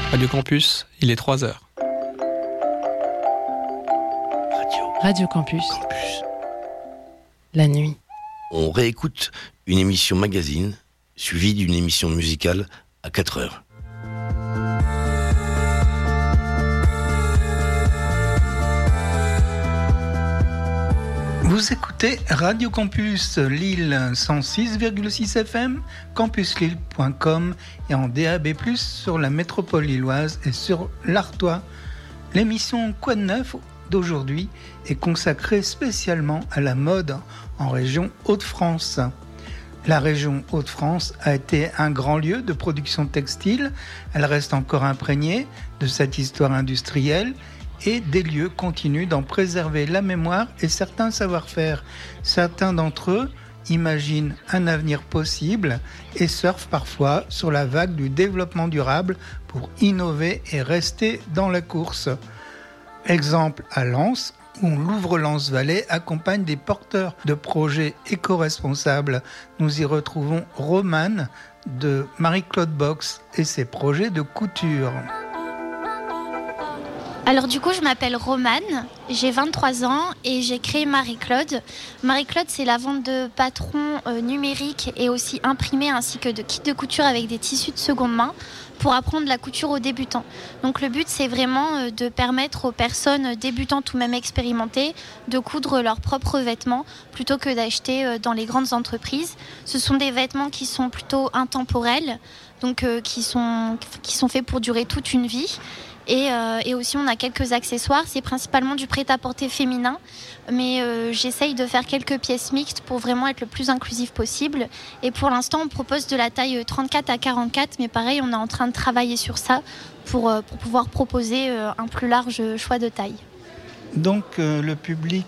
Radio Campus, il est 3h. Radio Campus. La nuit. On réécoute une émission magazine suivie d'une émission musicale à 4h. Vous écoutez Radio Campus Lille 106,6 FM, campuslille.com et en DAB+, sur la métropole lilloise et sur l'Artois. L'émission Quoi de neuf d'aujourd'hui est consacrée spécialement à la mode en région Hauts-de-France. La région Hauts-de-France a été un grand lieu de production textile. Elle reste encore imprégnée de cette histoire industrielle et des lieux continuent d'en préserver la mémoire et certains savoir-faire. Certains d'entre eux imaginent un avenir possible et surfent parfois sur la vague du développement durable pour innover et rester dans la course. Exemple à Lens, où l'Ouvre-Lens Vallée accompagne des porteurs de projets éco-responsables. Nous y retrouvons Romane de Marie-Claude Box et ses projets de couture. Alors du coup, je m'appelle Romane, j'ai 23 ans et j'ai créé Marie-Claude. Marie-Claude, c'est la vente de patrons numériques et aussi imprimés ainsi que de kits de couture avec des tissus de seconde main pour apprendre la couture aux débutants. Donc le but, c'est vraiment de permettre aux personnes débutantes ou même expérimentées de coudre leurs propres vêtements plutôt que d'acheter dans les grandes entreprises. Ce sont des vêtements qui sont plutôt intemporels, donc qui sont faits pour durer toute une vie. Et aussi, on a quelques accessoires. C'est principalement du prêt-à-porter féminin. Mais j'essaye de faire quelques pièces mixtes pour vraiment être le plus inclusif possible. Et pour l'instant, on propose de la taille 34 à 44. Mais pareil, on est en train de travailler sur ça pour pouvoir proposer un plus large choix de taille. Donc, le public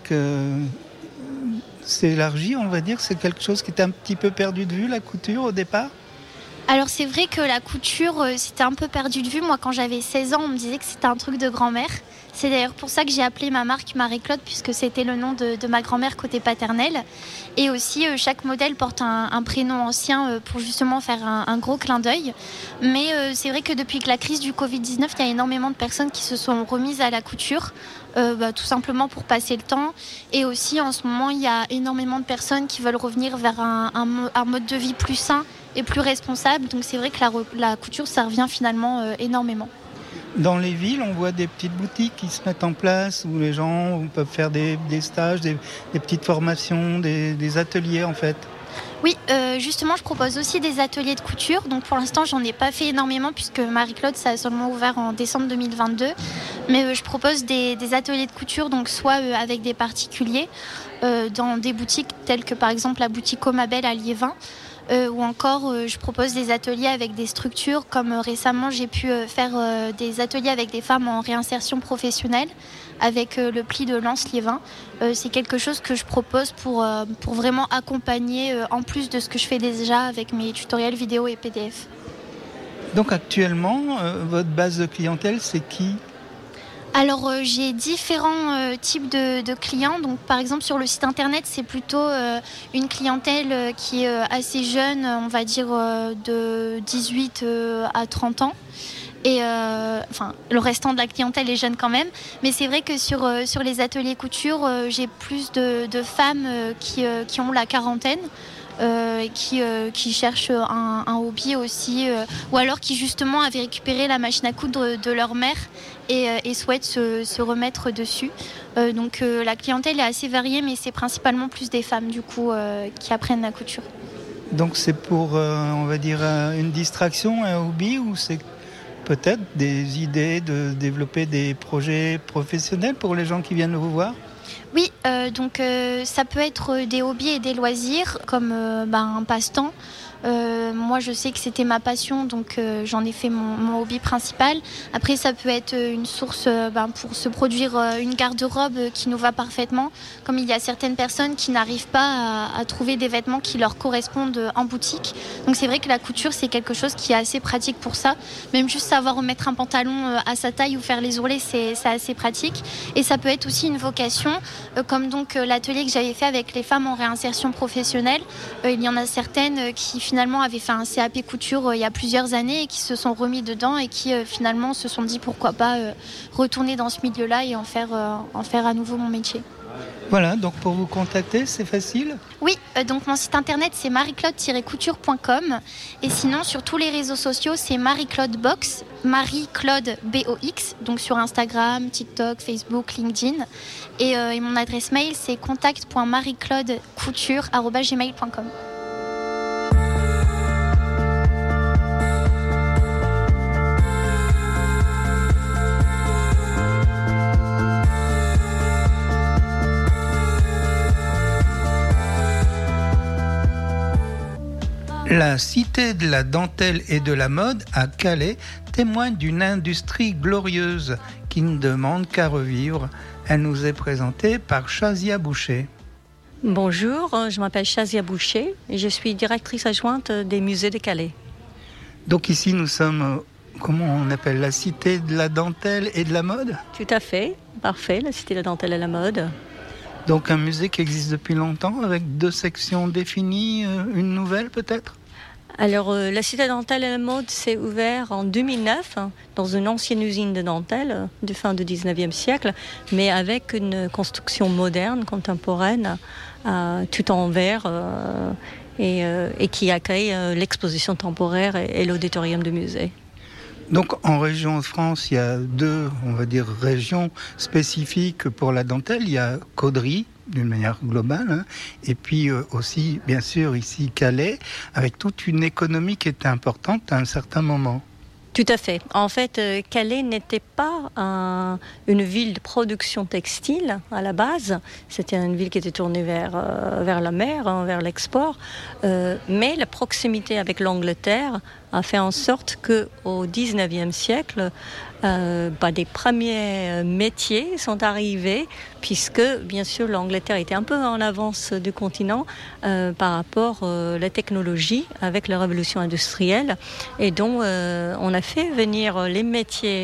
s'élargit, on va dire. C'est quelque chose qui était un petit peu perdu de vue, la couture, au départ ? Alors c'est vrai que la couture, c'était un peu perdu de vue. Moi, quand j'avais 16 ans, on me disait que c'était un truc de grand-mère. C'est d'ailleurs pour ça que j'ai appelé ma marque Marie-Claude, puisque c'était le nom de ma grand-mère côté paternel. Et aussi, chaque modèle porte un prénom ancien pour justement faire un gros clin d'œil. Mais c'est vrai que depuis que la crise du Covid-19, il y a énormément de personnes qui se sont remises à la couture. Tout simplement pour passer le temps. Et aussi, en ce moment, il y a énormément de personnes qui veulent revenir vers un mode de vie plus sain et plus responsable. Donc c'est vrai que la couture, ça revient finalement énormément. Dans les villes, on voit des petites boutiques qui se mettent en place où les gens peuvent faire des stages, des petites formations, des ateliers en fait. Oui, justement, je propose aussi des ateliers de couture. Donc pour l'instant, j'en ai pas fait énormément puisque Marie-Claude, ça a seulement ouvert en décembre 2022. Mais je propose des ateliers de couture, donc soit avec des particuliers dans des boutiques telles que par exemple la boutique Omabel à Liévin. Ou encore je propose des ateliers avec des structures comme récemment j'ai pu faire des ateliers avec des femmes en réinsertion professionnelle avec le pli de Lens-Liévin. C'est quelque chose que je propose pour vraiment accompagner en plus de ce que je fais déjà avec mes tutoriels vidéo et PDF. Donc actuellement, votre base de clientèle, c'est qui ? Alors j'ai différents types de clients. Donc par exemple sur le site internet, c'est plutôt une clientèle qui est assez jeune, on va dire de 18 à 30 ans. Et le restant de la clientèle est jeune quand même. Mais c'est vrai que sur les ateliers couture, j'ai plus de femmes qui ont la quarantaine. Qui cherchent un hobby aussi, ou alors qui justement avaient récupéré la machine à coudre de leur mère et souhaitent se remettre dessus. Donc la clientèle est assez variée, mais c'est principalement plus des femmes du coup qui apprennent la couture. Donc c'est pour, on va dire, une distraction, un hobby, ou c'est peut-être des idées de développer des projets professionnels pour les gens qui viennent vous voir ? Oui, donc ça peut être des hobbies et des loisirs comme un passe-temps. Moi, je sais que c'était ma passion, donc j'en ai fait mon hobby principal. Après, ça peut être une source pour se produire une garde-robe qui nous va parfaitement. Comme il y a certaines personnes qui n'arrivent pas à trouver des vêtements qui leur correspondent en boutique. Donc c'est vrai que la couture, c'est quelque chose qui est assez pratique pour ça. Même juste savoir remettre un pantalon à sa taille ou faire les ourlets, c'est assez pratique. Et ça peut être aussi une vocation, comme donc l'atelier que j'avais fait avec les femmes en réinsertion professionnelle. Il y en a certaines qui finalement avaient fait un CAP couture il y a plusieurs années et qui se sont remis dedans et qui finalement se sont dit pourquoi pas retourner dans ce milieu-là et en faire à nouveau mon métier. Voilà, donc pour vous contacter, c'est facile ? Oui, donc mon site internet c'est marieclaude-couture.com et sinon sur tous les réseaux sociaux c'est Marie-Claude Box, Marie-Claude BOX, donc sur Instagram, TikTok, Facebook, LinkedIn et mon adresse mail c'est contact.marieclaudecouture@gmail.com. La cité de la dentelle et de la mode à Calais témoigne d'une industrie glorieuse qui ne demande qu'à revivre. Elle nous est présentée par Chazia Boucher. Bonjour, je m'appelle Chazia Boucher et je suis directrice adjointe des musées de Calais. Donc ici nous sommes, comment on appelle, la cité de la dentelle et de la mode ? Tout à fait, parfait, la cité de la dentelle et la mode. Donc un musée qui existe depuis longtemps avec 2 sections définies, une nouvelle peut-être ? Alors, la cité de la dentelle et la mode s'est ouverte en 2009 dans une ancienne usine de dentelle du fin du 19e siècle, mais avec une construction moderne, contemporaine, tout en verre et qui accueille l'exposition temporaire et l'auditorium du musée. Donc en région de France, il y a 2, on va dire, régions spécifiques pour la dentelle. Il y a Caudry, d'une manière globale, et puis aussi, bien sûr, ici Calais, avec toute une économie qui était importante à un certain moment. Tout à fait. En fait, Calais n'était pas une ville de production textile à la base. C'était une ville qui était tournée vers la mer, vers l'export. Mais la proximité avec l'Angleterre a fait en sorte qu'au XIXe siècle, des premiers métiers sont arrivés, puisque bien sûr l'Angleterre était un peu en avance du continent par rapport à la technologie avec la révolution industrielle, et donc on a fait venir les métiers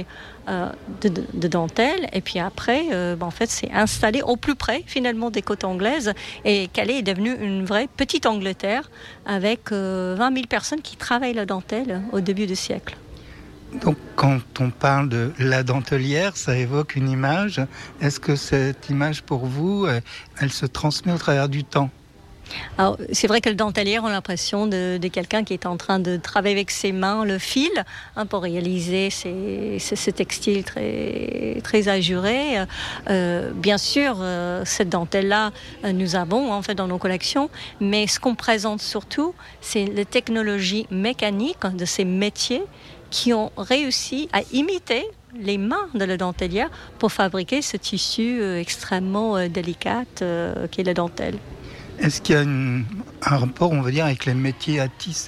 de dentelle, et puis après en fait c'est installé au plus près finalement des côtes anglaises, et Calais est devenu une vraie petite Angleterre avec 20 000 personnes qui travaillent la dentelle au début du siècle. Donc quand on parle de la dentelière, ça évoque une image. Est-ce que cette image pour vous, elle se transmet au travers du temps ? Alors, c'est vrai que le dentelier, on a l'impression de quelqu'un qui est en train de travailler avec ses mains le fil pour réaliser ce textile très, très azuré. Bien sûr, cette dentelle-là, nous avons en fait dans nos collections, mais ce qu'on présente surtout, c'est les technologies mécaniques de ces métiers qui ont réussi à imiter les mains de la dentelière pour fabriquer ce tissu extrêmement délicat qu'est la dentelle. Est-ce qu'il y a un rapport, on va dire, avec les métiers à tisser ?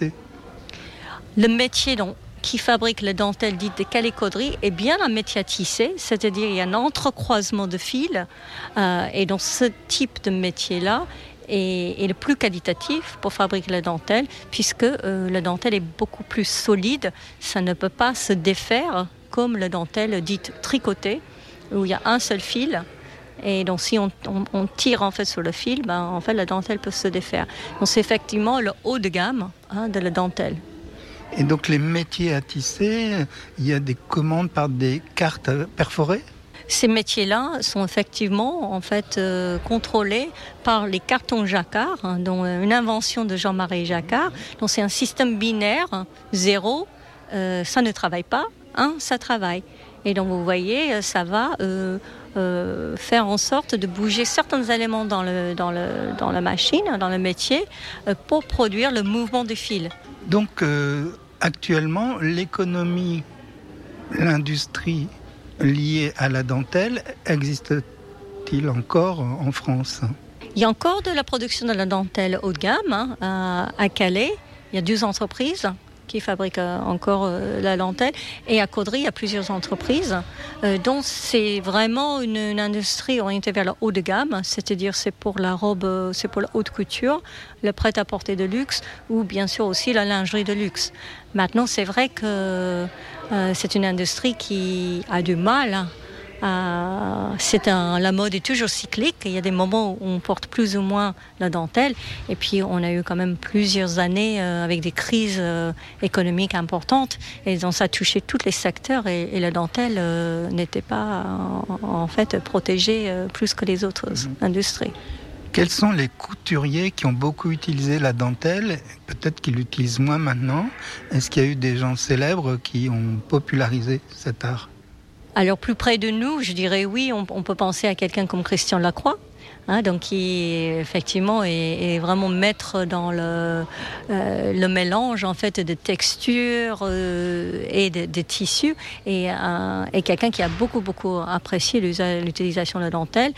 Le métier qui fabrique la dentelle dite de Calais-Caudry est bien un métier à tisser, c'est-à-dire il y a un entrecroisement de fils, et dans ce type de métier-là est le plus qualitatif pour fabriquer la dentelle, puisque la dentelle est beaucoup plus solide, ça ne peut pas se défaire comme la dentelle dite tricotée, où il y a un seul fil. Et donc si on tire en fait sur le fil, en fait la dentelle peut se défaire. Donc c'est effectivement le haut de gamme de la dentelle. Et donc les métiers à tisser, il y a des commandes par des cartes perforées ? Ces métiers-là sont effectivement en fait contrôlés par les cartons Jacquard, dont une invention de Jean-Marie Jacquard. Donc c'est un système binaire, 0, ça ne travaille pas, 1, ça travaille. Et donc vous voyez, ça va faire en sorte de bouger certains éléments dans la machine, dans le métier, pour produire le mouvement du fil. Donc actuellement, l'économie, l'industrie liée à la dentelle, existe-t-il encore en France ? Il y a encore de la production de la dentelle haut de gamme à Calais. Il y a 2 entreprises qui fabriquent encore la dentelle. Et à Caudry, il y a plusieurs entreprises. Donc c'est vraiment une industrie orientée vers le haut de gamme, c'est-à-dire c'est pour la robe, c'est pour la haute couture, le prêt-à-porter de luxe, ou bien sûr aussi la lingerie de luxe. Maintenant, c'est vrai que c'est une industrie qui a du mal La mode est toujours cyclique. Il y a des moments où on porte plus ou moins la dentelle. Et puis, on a eu quand même plusieurs années avec des crises économiques importantes. Et donc, ça a touché tous les secteurs. Et la dentelle n'était pas, en fait, protégée plus que les autres industries. Quels sont les couturiers qui ont beaucoup utilisé la dentelle ? Peut-être qu'ils l'utilisent moins maintenant. Est-ce qu'il y a eu des gens célèbres qui ont popularisé cet art ? Alors, plus près de nous, je dirais oui, on peut penser à quelqu'un comme Christian Lacroix, donc qui effectivement est vraiment maître dans le mélange en fait de textures et de tissus, et quelqu'un qui a beaucoup apprécié l'utilisation de la dentelle.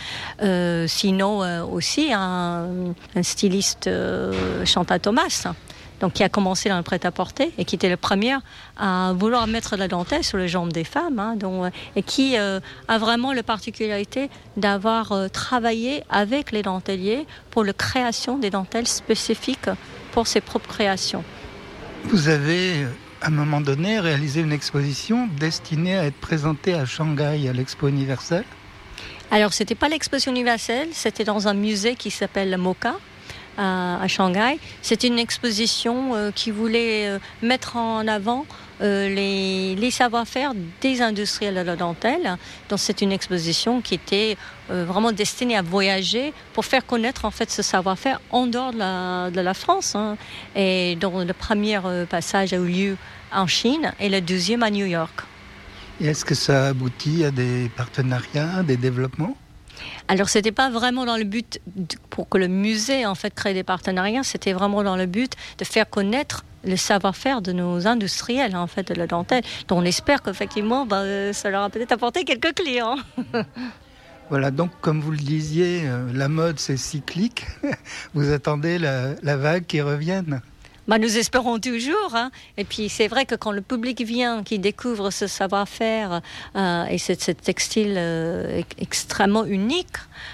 Sinon aussi un styliste, Chantal Thomas. Donc, qui a commencé dans le prêt-à-porter et qui était le premier à vouloir mettre la dentelle sur les jambes des femmes, et qui a vraiment la particularité d'avoir travaillé avec les denteliers pour la création des dentelles spécifiques pour ses propres créations. Vous avez, à un moment donné, réalisé une exposition destinée à être présentée à Shanghai, à l'Expo universelle ? Alors, c'était pas l'Exposition universelle, c'était dans un musée qui s'appelle le MoCA, à Shanghai. C'est une exposition qui voulait mettre en avant les savoir-faire des industriels de la dentelle. Donc c'est une exposition qui était vraiment destinée à voyager pour faire connaître en fait ce savoir-faire en dehors de la France. Et donc le premier passage a eu lieu en Chine et le deuxième à New York. Et est-ce que ça aboutit à des partenariats, des développements ? Alors, c'était pas vraiment dans le but pour que le musée en fait crée des partenariats, c'était vraiment dans le but de faire connaître le savoir-faire de nos industriels en fait de la dentelle. Donc, on espère qu'effectivement, ça leur a peut-être apporté quelques clients. Voilà, donc comme vous le disiez, la mode c'est cyclique. Vous attendez la vague qui revienne ? Nous espérons toujours. Et puis c'est vrai que quand le public vient, qui découvre ce savoir-faire et ce textile extrêmement unique,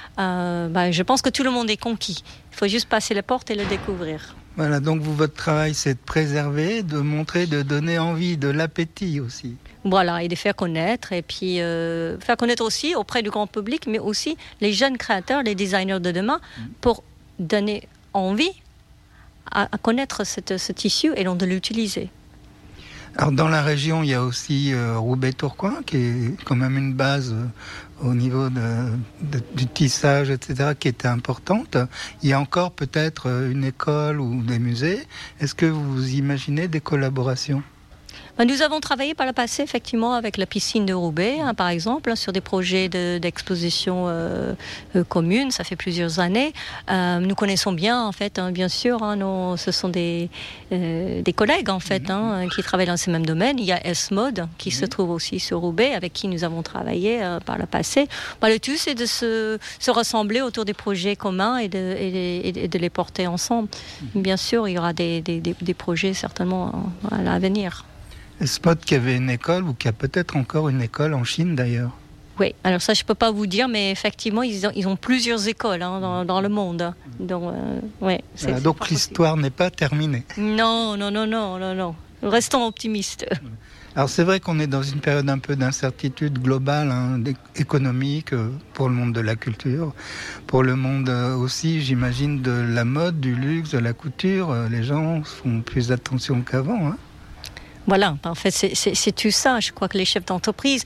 je pense que tout le monde est conquis. Il faut juste passer la porte et le découvrir. Voilà, donc votre travail c'est de préserver, de montrer, de donner envie, de l'appétit aussi. Voilà, et de faire connaître, et puis faire connaître aussi auprès du grand public, mais aussi les jeunes créateurs, les designers de demain, pour donner envie à connaître ce tissu et donc de l'utiliser. Alors dans la région, il y a aussi Roubaix-Tourcoing, qui est quand même une base au niveau du tissage, etc., qui était importante. Il y a encore peut-être une école ou des musées. Est-ce que vous imaginez des collaborations ? Nous avons travaillé par le passé effectivement avec la piscine de Roubaix, par exemple, sur des projets d'exposition communes. Ça fait plusieurs années. Nous connaissons bien, en fait, bien sûr. Ce sont des collègues, en fait, qui travaillent dans ces mêmes domaines. Il y a S-Mode qui se trouve aussi sur Roubaix, avec qui nous avons travaillé par le passé. Le tout, c'est de se rassembler autour des projets communs et de les porter ensemble. Bien sûr, il y aura des projets certainement à l'avenir. S-Mode qui avait une école, ou qui a peut-être encore une école en Chine d'ailleurs. Oui, alors ça je ne peux pas vous dire, mais effectivement ils ont plusieurs écoles dans le monde. Donc, donc l'histoire n'est pas terminée. Non. Restons optimistes. Alors c'est vrai qu'on est dans une période un peu d'incertitude globale, économique, pour le monde de la culture, pour le monde aussi, j'imagine, de la mode, du luxe, de la couture. Les gens font plus attention qu'avant. Voilà, en fait, c'est tout ça. Je crois que les chefs d'entreprise,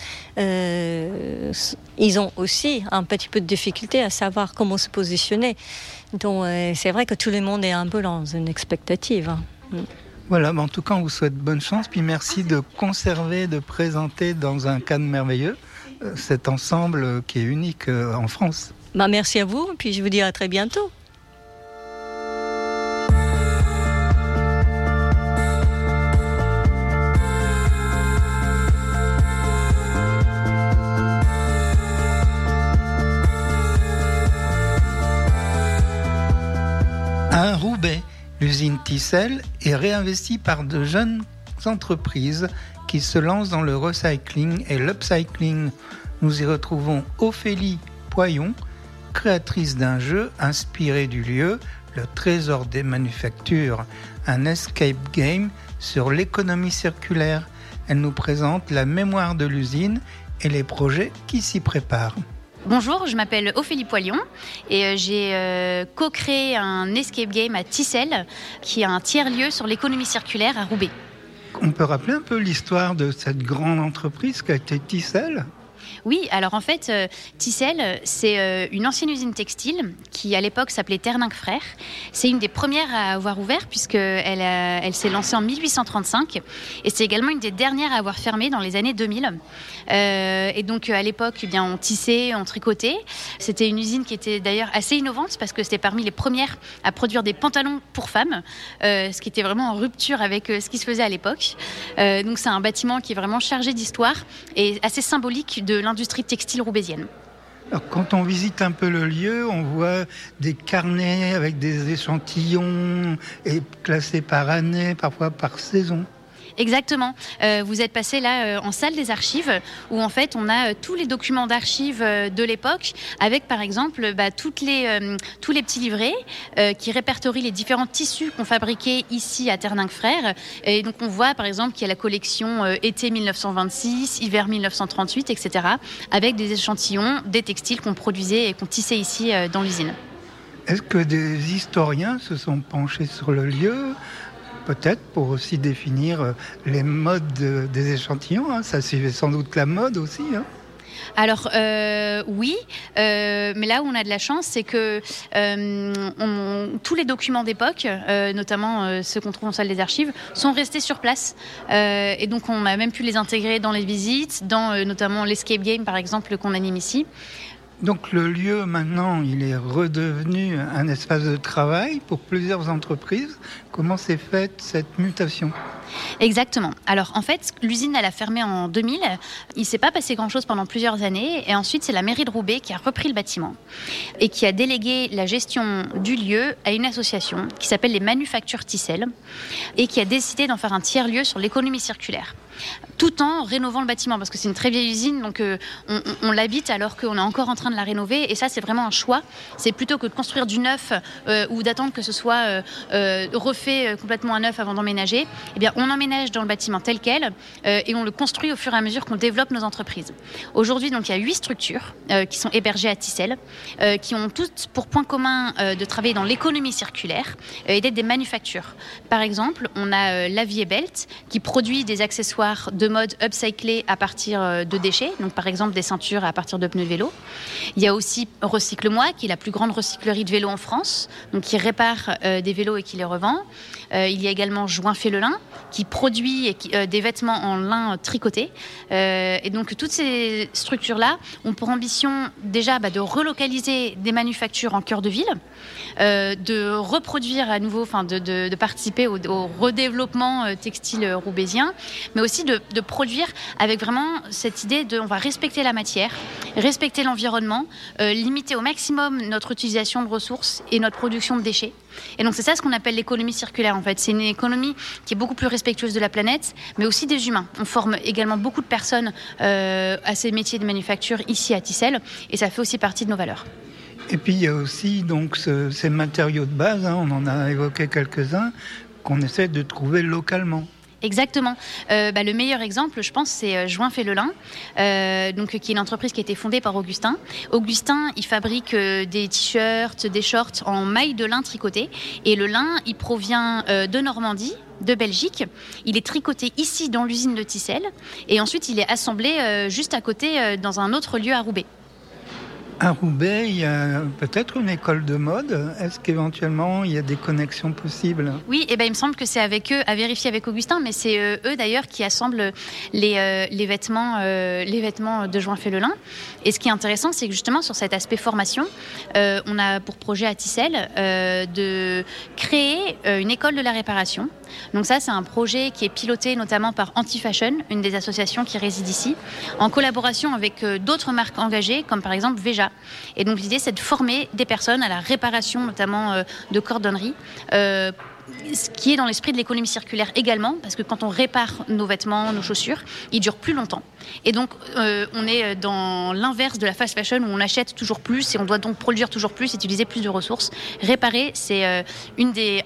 ils ont aussi un petit peu de difficulté à savoir comment se positionner. Donc, c'est vrai que tout le monde est un peu dans une expectative. Voilà, en tout cas, on vous souhaite bonne chance. Puis merci de conserver, de présenter dans un cadre merveilleux cet ensemble qui est unique en France. Merci à vous, puis je vous dis à très bientôt. À Roubaix, l'usine Tissel est réinvestie par de jeunes entreprises qui se lancent dans le recycling et l'upcycling. Nous y retrouvons Ophélie Poyon, créatrice d'un jeu inspiré du lieu, le Trésor des Manufactures, un escape game sur l'économie circulaire. Elle nous présente la mémoire de l'usine et les projets qui s'y préparent. Bonjour, je m'appelle Ophélie Poilion et j'ai co-créé un escape game à Tissel, qui est un tiers-lieu sur l'économie circulaire à Roubaix. On peut rappeler un peu l'histoire de cette grande entreprise qu'a été Tissel ? Oui, alors en fait, Tissel, c'est une ancienne usine textile qui, à l'époque, s'appelait Terninck Frères. C'est une des premières à avoir ouvert puisqu'elle s'est lancée en 1835 et c'est également une des dernières à avoir fermé dans les années 2000. Et donc, à l'époque, on tissait, on tricotait. C'était une usine qui était d'ailleurs assez innovante parce que c'était parmi les premières à produire des pantalons pour femmes, ce qui était vraiment en rupture avec ce qui se faisait à l'époque. Donc, c'est un bâtiment qui est vraiment chargé d'histoire et assez symbolique de l'industrie textile roubaisienne. Alors, quand on visite un peu le lieu, on voit des carnets avec des échantillons et classés par année, parfois par saison. Exactement. Vous êtes passé là en salle des archives où en fait on a tous les documents d'archives de l'époque avec par exemple tous les petits livrets qui répertorient les différents tissus qu'on fabriquait ici à Terninck Frères. Et donc on voit par exemple qu'il y a la collection été 1926, hiver 1938, etc. avec des échantillons des textiles qu'on produisait et qu'on tissait ici dans l'usine. Est-ce que des historiens se sont penchés sur le lieu ? Peut-être pour aussi définir les modes des échantillons. Ça suivait sans doute la mode aussi. Alors oui, mais là où on a de la chance, c'est que tous les documents d'époque, notamment ceux qu'on trouve en salle des archives, sont restés sur place. Et donc on a même pu les intégrer dans les visites, dans notamment l'escape game par exemple qu'on anime ici. Donc le lieu maintenant, il est redevenu un espace de travail pour plusieurs entreprises. Comment s'est faite cette mutation ? Exactement. Alors en fait, l'usine elle a fermé en 2000. Il ne s'est pas passé grand-chose pendant plusieurs années. Et ensuite, c'est la mairie de Roubaix qui a repris le bâtiment et qui a délégué la gestion du lieu à une association qui s'appelle les Manufactures Tissel et qui a décidé d'en faire un tiers-lieu sur l'économie circulaire, tout en rénovant le bâtiment parce que c'est une très vieille usine, donc on l'habite alors qu'on est encore en train de la rénover et ça c'est vraiment un choix. C'est plutôt que de construire du neuf ou d'attendre que ce soit refait complètement à neuf avant d'emménager. Eh bien on emménage dans le bâtiment tel quel et on le construit au fur et à mesure qu'on développe nos entreprises. Aujourd'hui donc il y a 8 structures qui sont hébergées à Tissel, qui ont toutes pour point commun de travailler dans l'économie circulaire et d'être des manufactures. Par exemple on a La Vie est Belt qui produit des accessoires de mode upcyclés à partir de déchets, donc par exemple des ceintures à partir de pneus de vélo. Il y a aussi Recycle-moi, qui est la plus grande recyclerie de vélos en France, donc qui répare des vélos et qui les revend. Il y a également Joint fait le lin, qui produit des vêtements en lin tricoté. Et donc toutes ces structures-là ont pour ambition déjà de relocaliser des manufactures en cœur de ville, de reproduire à nouveau, de participer au redéveloppement textile roubaisien, mais aussi de produire avec vraiment cette idée on va respecter la matière, respecter l'environnement, limiter au maximum notre utilisation de ressources et notre production de déchets. Et donc c'est ça ce qu'on appelle l'économie circulaire en fait. C'est une économie qui est beaucoup plus respectueuse de la planète, mais aussi des humains. On forme également beaucoup de personnes à ces métiers de manufacture ici à Tissel, et ça fait aussi partie de nos valeurs. Et puis il y a aussi donc ces matériaux de base, on en a évoqué quelques-uns, qu'on essaie de trouver localement. Exactement. Le meilleur exemple, je pense, c'est Joint fait le lin, qui est une entreprise qui a été fondée par Augustin. Augustin, il fabrique des t-shirts, des shorts en maille de lin tricoté. Et le lin, il provient de Normandie, de Belgique. Il est tricoté ici dans l'usine de Tissel. Et ensuite, il est assemblé juste à côté dans un autre lieu à Roubaix. À Roubaix, il y a peut-être une école de mode. Est-ce qu'éventuellement, il y a des connexions possibles ? Oui, il me semble que c'est avec eux, à vérifier avec Augustin, mais c'est eux d'ailleurs qui assemblent les vêtements de Joint fait le lin. Et ce qui est intéressant, c'est que justement, sur cet aspect formation, on a pour projet à Tissel de créer une école de la réparation. Donc ça, c'est un projet qui est piloté notamment par Anti-Fashion, une des associations qui réside ici, en collaboration avec d'autres marques engagées, comme par exemple Veja. Et donc l'idée, c'est de former des personnes à la réparation, notamment de cordonnerie, ce qui est dans l'esprit de l'économie circulaire également, parce que quand on répare nos vêtements, nos chaussures, ils durent plus longtemps. Et donc, on est dans l'inverse de la fast fashion où on achète toujours plus et on doit donc produire toujours plus, utiliser plus de ressources. Réparer, c'est une des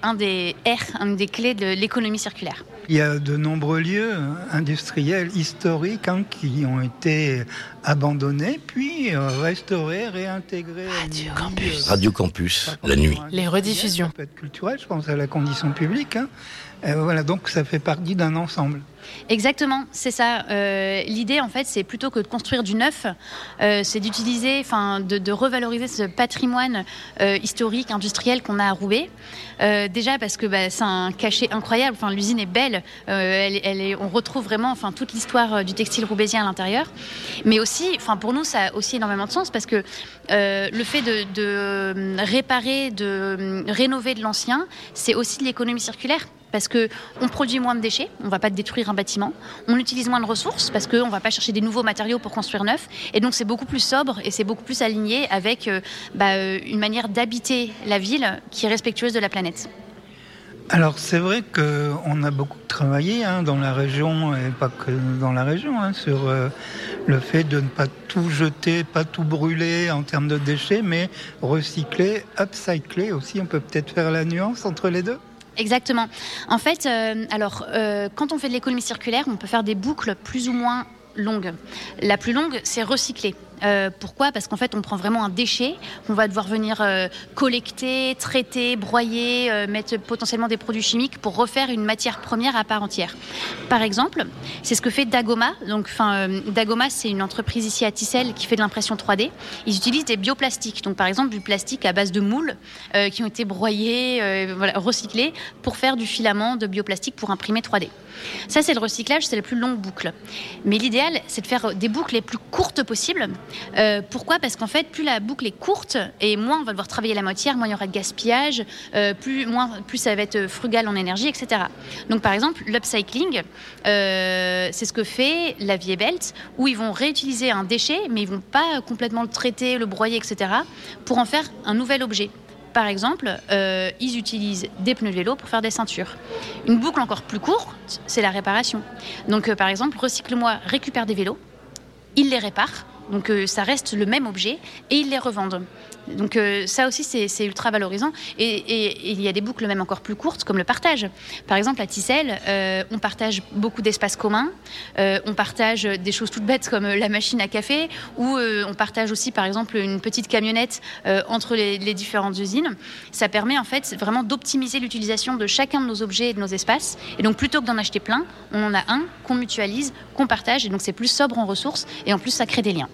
clés de l'économie circulaire. Il y a de nombreux lieux industriels historiques qui ont été abandonnés, puis restaurés, réintégrés. Radio Campus, la nuit. Les rediffusions. Ça peut être culturel, je pense à la condition publique. Voilà, donc ça fait partie d'un ensemble. Exactement, c'est ça. L'idée, en fait, c'est plutôt que de construire du neuf, c'est d'utiliser, de revaloriser ce patrimoine historique, industriel qu'on a à Roubaix. Déjà parce que c'est un cachet incroyable. L'usine est belle. On retrouve vraiment, toute l'histoire du textile roubaisien à l'intérieur. Mais aussi, pour nous, ça a aussi énormément de sens parce que le fait de réparer, de rénover de l'ancien, c'est aussi de l'économie circulaire. Parce qu'on produit moins de déchets, on ne va pas détruire un bâtiment, on utilise moins de ressources parce qu'on ne va pas chercher des nouveaux matériaux pour construire neuf. Et donc c'est beaucoup plus sobre et c'est beaucoup plus aligné avec une manière d'habiter la ville qui est respectueuse de la planète. Alors c'est vrai qu'on a beaucoup travaillé dans la région, et pas que dans la région, sur le fait de ne pas tout jeter, pas tout brûler en termes de déchets, mais recycler, upcycler aussi. On peut peut-être faire la nuance entre les deux ? Exactement. En fait, quand on fait de l'économie circulaire, on peut faire des boucles plus ou moins longues. La plus longue, c'est recycler. Pourquoi ? Parce qu'en fait, on prend vraiment un déchet qu'on va devoir venir collecter, traiter, broyer, mettre potentiellement des produits chimiques pour refaire une matière première à part entière. Par exemple, c'est ce que fait Dagoma. Dagoma, c'est une entreprise ici à Tissel qui fait de l'impression 3D. Ils utilisent des bioplastiques. Donc, par exemple, du plastique à base de moules qui ont été broyés, recyclés pour faire du filament de bioplastique pour imprimer 3D. Ça, c'est le recyclage, c'est la plus longue boucle. Mais l'idéal, c'est de faire des boucles les plus courtes possibles. Pourquoi ? Parce qu'en fait, plus la boucle est courte et moins on va devoir travailler la matière, moins il y aura de gaspillage, plus ça va être frugal en énergie, etc. Donc, par exemple, l'upcycling, c'est ce que fait la Vie et Belt, où ils vont réutiliser un déchet, mais ils ne vont pas complètement le traiter, le broyer, etc., pour en faire un nouvel objet. Par exemple, ils utilisent des pneus de vélo pour faire des ceintures. Une boucle encore plus courte, c'est la réparation. Donc, par exemple, Recycle-moi récupère des vélos, ils les réparent, donc ça reste le même objet, et ils les revendent. Donc ça aussi, c'est ultra valorisant. Et il y a des boucles même encore plus courtes, comme le partage. Par exemple, à Tissel, on partage beaucoup d'espaces communs. On partage des choses toutes bêtes comme la machine à café, ou on partage aussi, par exemple, une petite camionnette entre les différentes usines. Ça permet en fait vraiment d'optimiser l'utilisation de chacun de nos objets et de nos espaces. Et donc plutôt que d'en acheter plein, on en a un qu'on mutualise, qu'on partage. Et donc c'est plus sobre en ressources. Et en plus, ça crée des liens.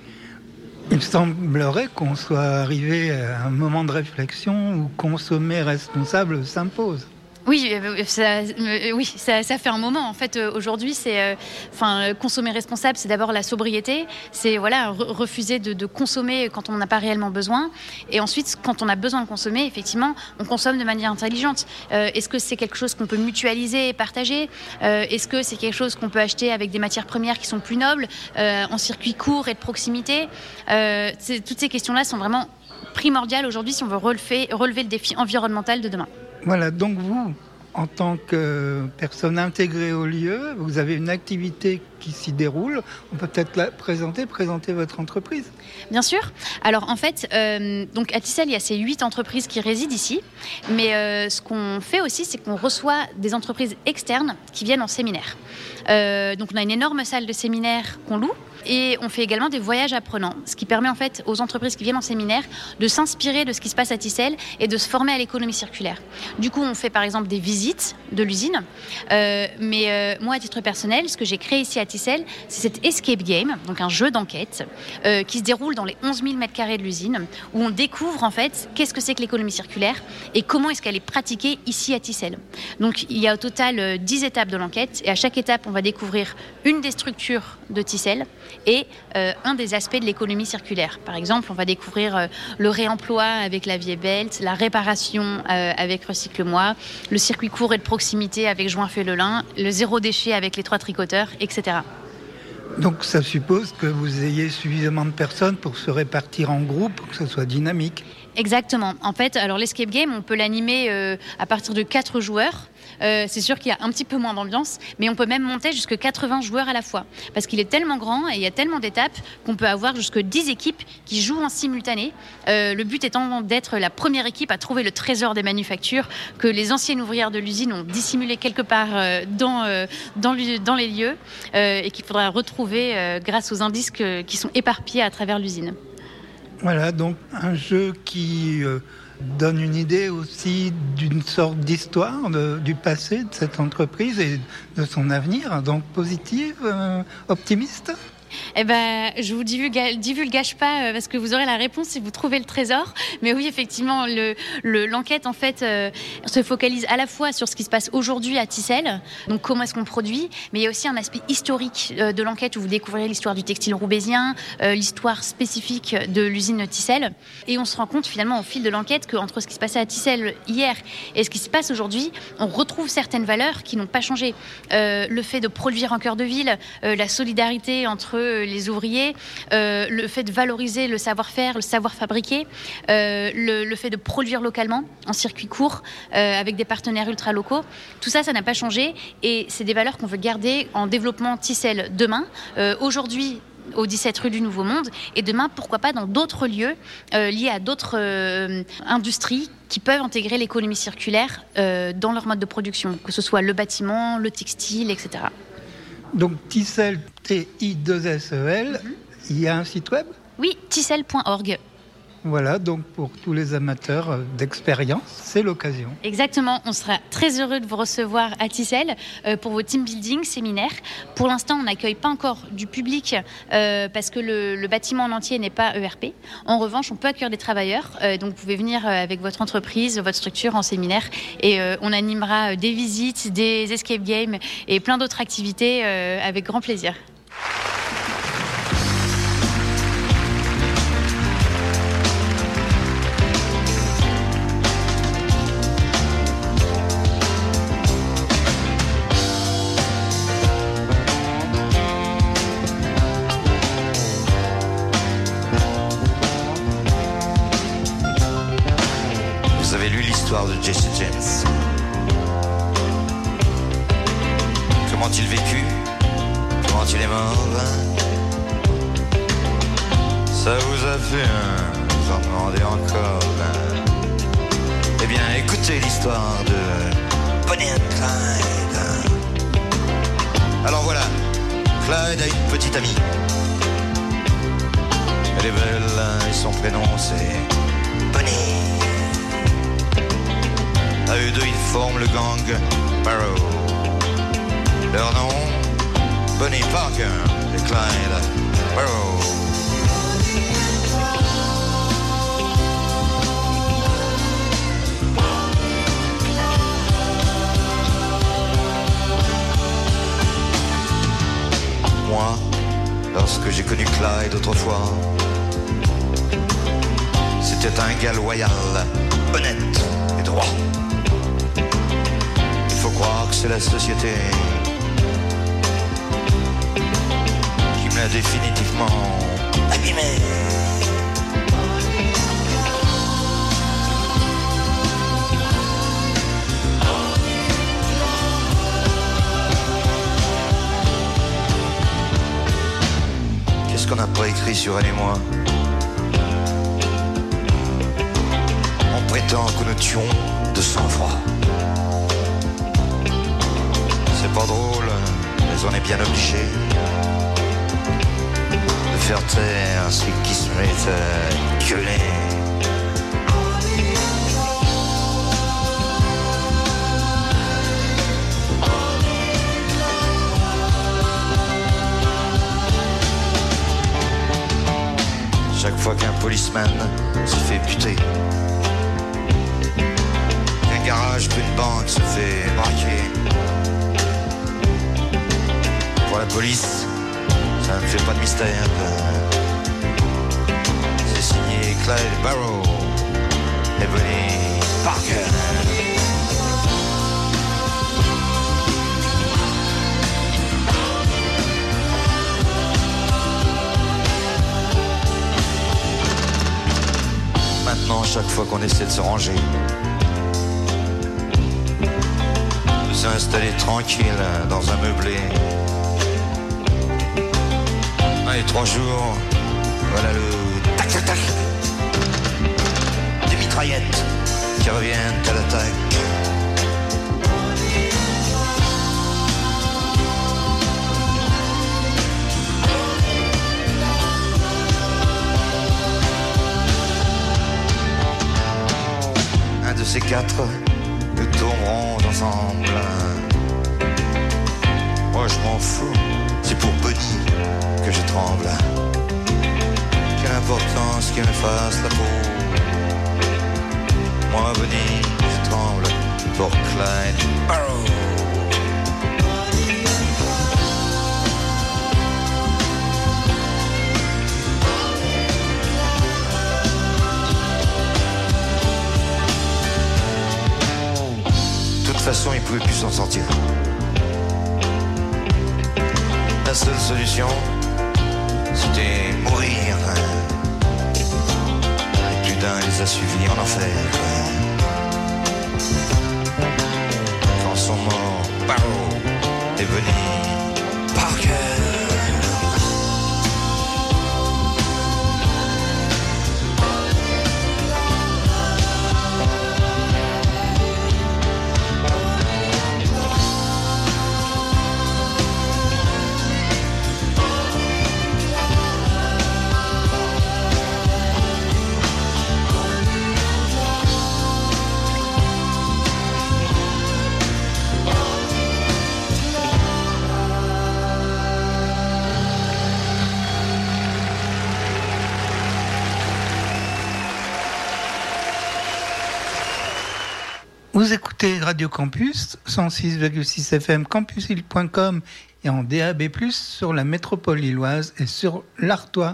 Il semblerait qu'on soit arrivé à un moment de réflexion où consommer responsable s'impose. Oui, ça fait un moment. En fait, aujourd'hui, consommer responsable, c'est d'abord la sobriété. C'est refuser de consommer quand on n'a pas réellement besoin. Et ensuite, quand on a besoin de consommer, effectivement, on consomme de manière intelligente. Est-ce que c'est quelque chose qu'on peut mutualiser et partager ? Est-ce que c'est quelque chose qu'on peut acheter avec des matières premières qui sont plus nobles, en circuit court et de proximité ? Toutes ces questions-là sont vraiment primordiales aujourd'hui si on veut relever le défi environnemental de demain. Voilà, donc vous, en tant que personne intégrée au lieu, vous avez une activité qui s'y déroule. On peut peut-être la présenter votre entreprise. Bien sûr. Alors en fait, donc à Tissel, il y a ces 8 entreprises qui résident ici. Mais ce qu'on fait aussi, c'est qu'on reçoit des entreprises externes qui viennent en séminaire. Donc on a une énorme salle de séminaire qu'on loue. Et on fait également des voyages apprenants, ce qui permet en fait aux entreprises qui viennent en séminaire de s'inspirer de ce qui se passe à Tissel et de se former à l'économie circulaire. Du coup, on fait par exemple des visites de l'usine. Mais moi, à titre personnel, ce que j'ai créé ici à Tissel, c'est cet escape game, donc un jeu d'enquête qui se déroule dans les 11 000 m² de l'usine, où on découvre en fait qu'est-ce que c'est que l'économie circulaire et comment est-ce qu'elle est pratiquée ici à Tissel. Donc il y a au total 10 étapes de l'enquête et à chaque étape, on va découvrir une des structures de Tissel et un des aspects de l'économie circulaire. Par exemple, on va découvrir le réemploi avec la Vie et Belt, la réparation avec Recycle-moi, le circuit court et de proximité avec Joinfait-le-Lin, le zéro déchet avec les 3 tricoteurs, etc. Donc ça suppose que vous ayez suffisamment de personnes pour se répartir en groupe, pour que ce soit dynamique. Exactement. En fait, alors l'escape game, on peut l'animer à partir de 4 joueurs. C'est sûr qu'il y a un petit peu moins d'ambiance, mais on peut même monter jusqu'à 80 joueurs à la fois. Parce qu'il est tellement grand et il y a tellement d'étapes qu'on peut avoir jusqu'à 10 équipes qui jouent en simultané. Le but étant d'être la première équipe à trouver le trésor des manufactures que les anciennes ouvrières de l'usine ont dissimulé quelque part dans les lieux et qu'il faudra retrouver grâce aux indices qui sont éparpillés à travers l'usine. Voilà, donc un jeu qui donne une idée aussi d'une sorte d'histoire du passé de cette entreprise et de son avenir, donc positive, optimiste. Eh ben, je vous divulgage pas parce que vous aurez la réponse si vous trouvez le trésor. Mais oui, effectivement, l'enquête en fait se focalise à la fois sur ce qui se passe aujourd'hui à Tissel, donc comment est-ce qu'on produit, mais il y a aussi un aspect historique de l'enquête où vous découvrirez l'histoire du textile roubaisien, l'histoire spécifique de l'usine Tissel, et on se rend compte finalement au fil de l'enquête qu'entre ce qui se passait à Tissel hier et ce qui se passe aujourd'hui, on retrouve certaines valeurs qui n'ont pas changé. Le fait de produire en cœur de ville, la solidarité entre les ouvriers, le fait de valoriser le savoir-faire, le savoir fabriquer, le fait de produire localement en circuit court avec des partenaires ultra locaux, tout ça, ça n'a pas changé et c'est des valeurs qu'on veut garder en développement Tissel demain. Aujourd'hui, au 17 rue du Nouveau Monde et demain, pourquoi pas dans d'autres lieux liés à d'autres industries qui peuvent intégrer l'économie circulaire dans leur mode de production, que ce soit le bâtiment, le textile, etc. Donc Tissel, T-I-2-S-E-L, il y a un site web ? Oui, tissel.org. Voilà, donc pour tous les amateurs d'expérience, c'est l'occasion. Exactement, on sera très heureux de vous recevoir à Tissel pour vos team building, séminaires. Pour l'instant, on n'accueille pas encore du public parce que le bâtiment en entier n'est pas ERP. En revanche, on peut accueillir des travailleurs, donc vous pouvez venir avec votre entreprise, votre structure en séminaire et on animera des visites, des escape games et plein d'autres activités avec grand plaisir. De Jesse James. Comment il vécu? Comment il est mort? Ça vous a fait vous en demandez encore? Eh bien, écoutez l'histoire de Bonnie and Clyde. Alors voilà, Clyde a une petite amie. Elle est belle et son prénom c'est Bonnie. À eux deux, ils forment le gang Barrow. Leur nom, Bonnie Parker et Clyde Barrow. Moi, lorsque j'ai connu Clyde autrefois, c'était un gars loyal, honnête et droit. Il faut croire que c'est la société qui me l'a définitivement abîmé. Qu'est-ce qu'on n'a pas écrit sur elle et moi? On prétend que nous tuons de sang-froid. C'est pas drôle, mais on est bien obligé de faire taire celui qui se met à gueuler. Chaque fois qu'un policeman se fait buter, qu'un garage qu'une banque se fait braquer, pour la police, ça ne fait pas de mystère. C'est signé Clyde Barrow et Bonnie Parker. Maintenant chaque fois qu'on essaie de se ranger, de s'installer tranquille dans un meublé. Allez, 3 jours, voilà le tac tac tac des mitraillettes qui reviennent à l'attaque. Un de ces 4, nous tomberons ensemble. Moi je m'en fous, c'est pour Bunny que je tremble. Quelle importance qu'il me fasse la peau. Moi Bunny, je tremble pour Clyde Barrow. De toute façon, il pouvait plus s'en sortir. La seule solution, c'était mourir. Et plus d'un les a suivis en enfer. Quand sont morts Barrow et Bunny Parker. Vous écoutez Radio Campus, 106,6 FM, campusil.com et en DAB+, sur la métropole lilloise et sur l'Artois.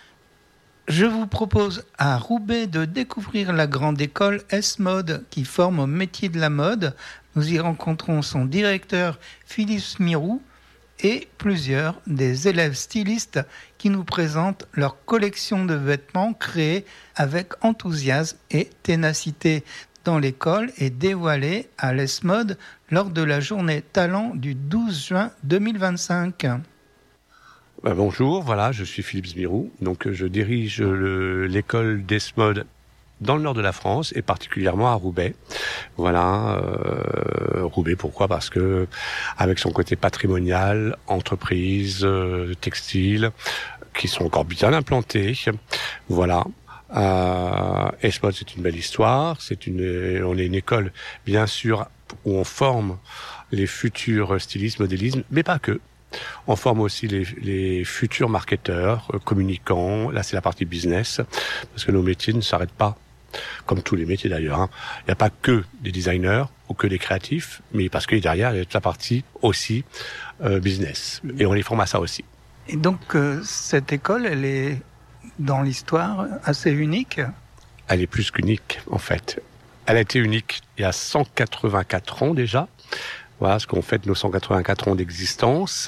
Je vous propose à Roubaix de découvrir la grande école S-Mode qui forme au métier de la mode. Nous y rencontrons son directeur Philippe Smirou et plusieurs des élèves stylistes qui nous présentent leur collection de vêtements créés avec enthousiasme et ténacité dans l'école et dévoilée à l'S-Mode lors de la journée talent du 12 juin 2025. Bonjour, voilà, je suis Philippe Smirou, donc je dirige l'école d'S-Mode dans le nord de la France et particulièrement à Roubaix. Voilà, Roubaix, pourquoi ? Parce que avec son côté patrimonial, entreprise, textile, qui sont encore bien implantés, voilà. S-Mode, c'est une belle histoire. On est une école, bien sûr, où on forme les futurs stylistes, modélistes, mais pas que. On forme aussi les futurs marketeurs, communicants. Là, c'est la partie business, parce que nos métiers ne s'arrêtent pas, comme tous les métiers d'ailleurs. Hein. Il n'y a pas que des designers ou que des créatifs, mais parce que derrière, il y a toute la partie aussi business. Et on les forme à ça aussi. Et donc, cette école, elle est dans l'histoire assez unique. Elle est plus qu'unique, en fait. Elle a été unique il y a 184 ans déjà. Voilà ce qu'on fête nos 184 ans d'existence.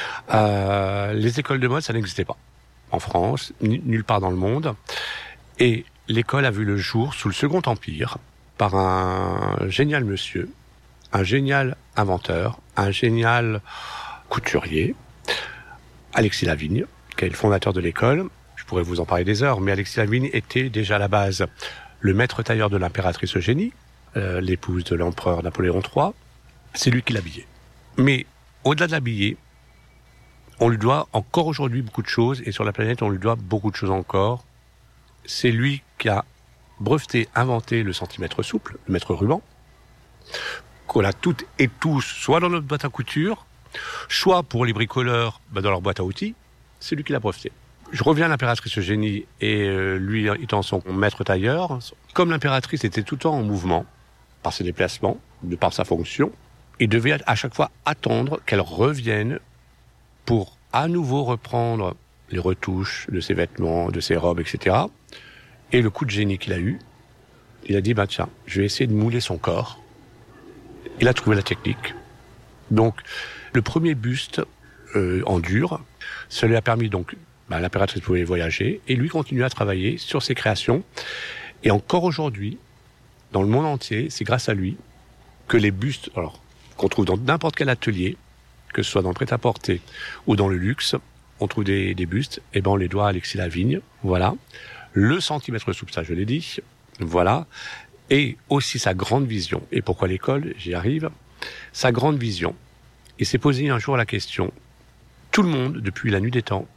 Les écoles de mode, ça n'existait pas. En France, nulle part dans le monde. Et l'école a vu le jour sous le Second Empire par un génial monsieur, un génial inventeur, un génial couturier, Alexis Lavigne, qui est le fondateur de l'école. Je pourrais vous en parler des heures, mais Alexis Lavigne était déjà à la base le maître tailleur de l'impératrice Eugénie, l'épouse de l'empereur Napoléon III. C'est lui qui l'habillait. Mais au-delà de l'habiller, on lui doit encore aujourd'hui beaucoup de choses, et sur la planète, on lui doit beaucoup de choses encore. C'est lui qui a breveté, inventé le centimètre souple, le mètre ruban, qu'on a toutes et tous, soit dans notre boîte à couture, soit pour les bricoleurs, dans leur boîte à outils. C'est lui qui l'a breveté. Je reviens à l'impératrice Eugénie, et lui étant son maître tailleur, comme l'impératrice était tout le temps en mouvement, par ses déplacements, de par sa fonction, il devait à chaque fois attendre qu'elle revienne pour à nouveau reprendre les retouches de ses vêtements, de ses robes, etc. Et le coup de génie qu'il a eu, il a dit, tiens, je vais essayer de mouler son corps. Il a trouvé la technique. Donc, le premier buste en dur, ça lui a permis donc, l'impératrice pouvait voyager, et lui continuer à travailler sur ses créations. Et encore aujourd'hui, dans le monde entier, c'est grâce à lui que les bustes, alors, qu'on trouve dans n'importe quel atelier, que ce soit dans le prêt-à-porter ou dans le luxe, on trouve des bustes, et ben on les doit à Alexis Lavigne, voilà. Le centimètre souple, ça je l'ai dit, voilà. Et aussi sa grande vision. Et pourquoi l'école? J'y arrive. Sa grande vision. Il s'est posé un jour la question, tout le monde, depuis la nuit des temps,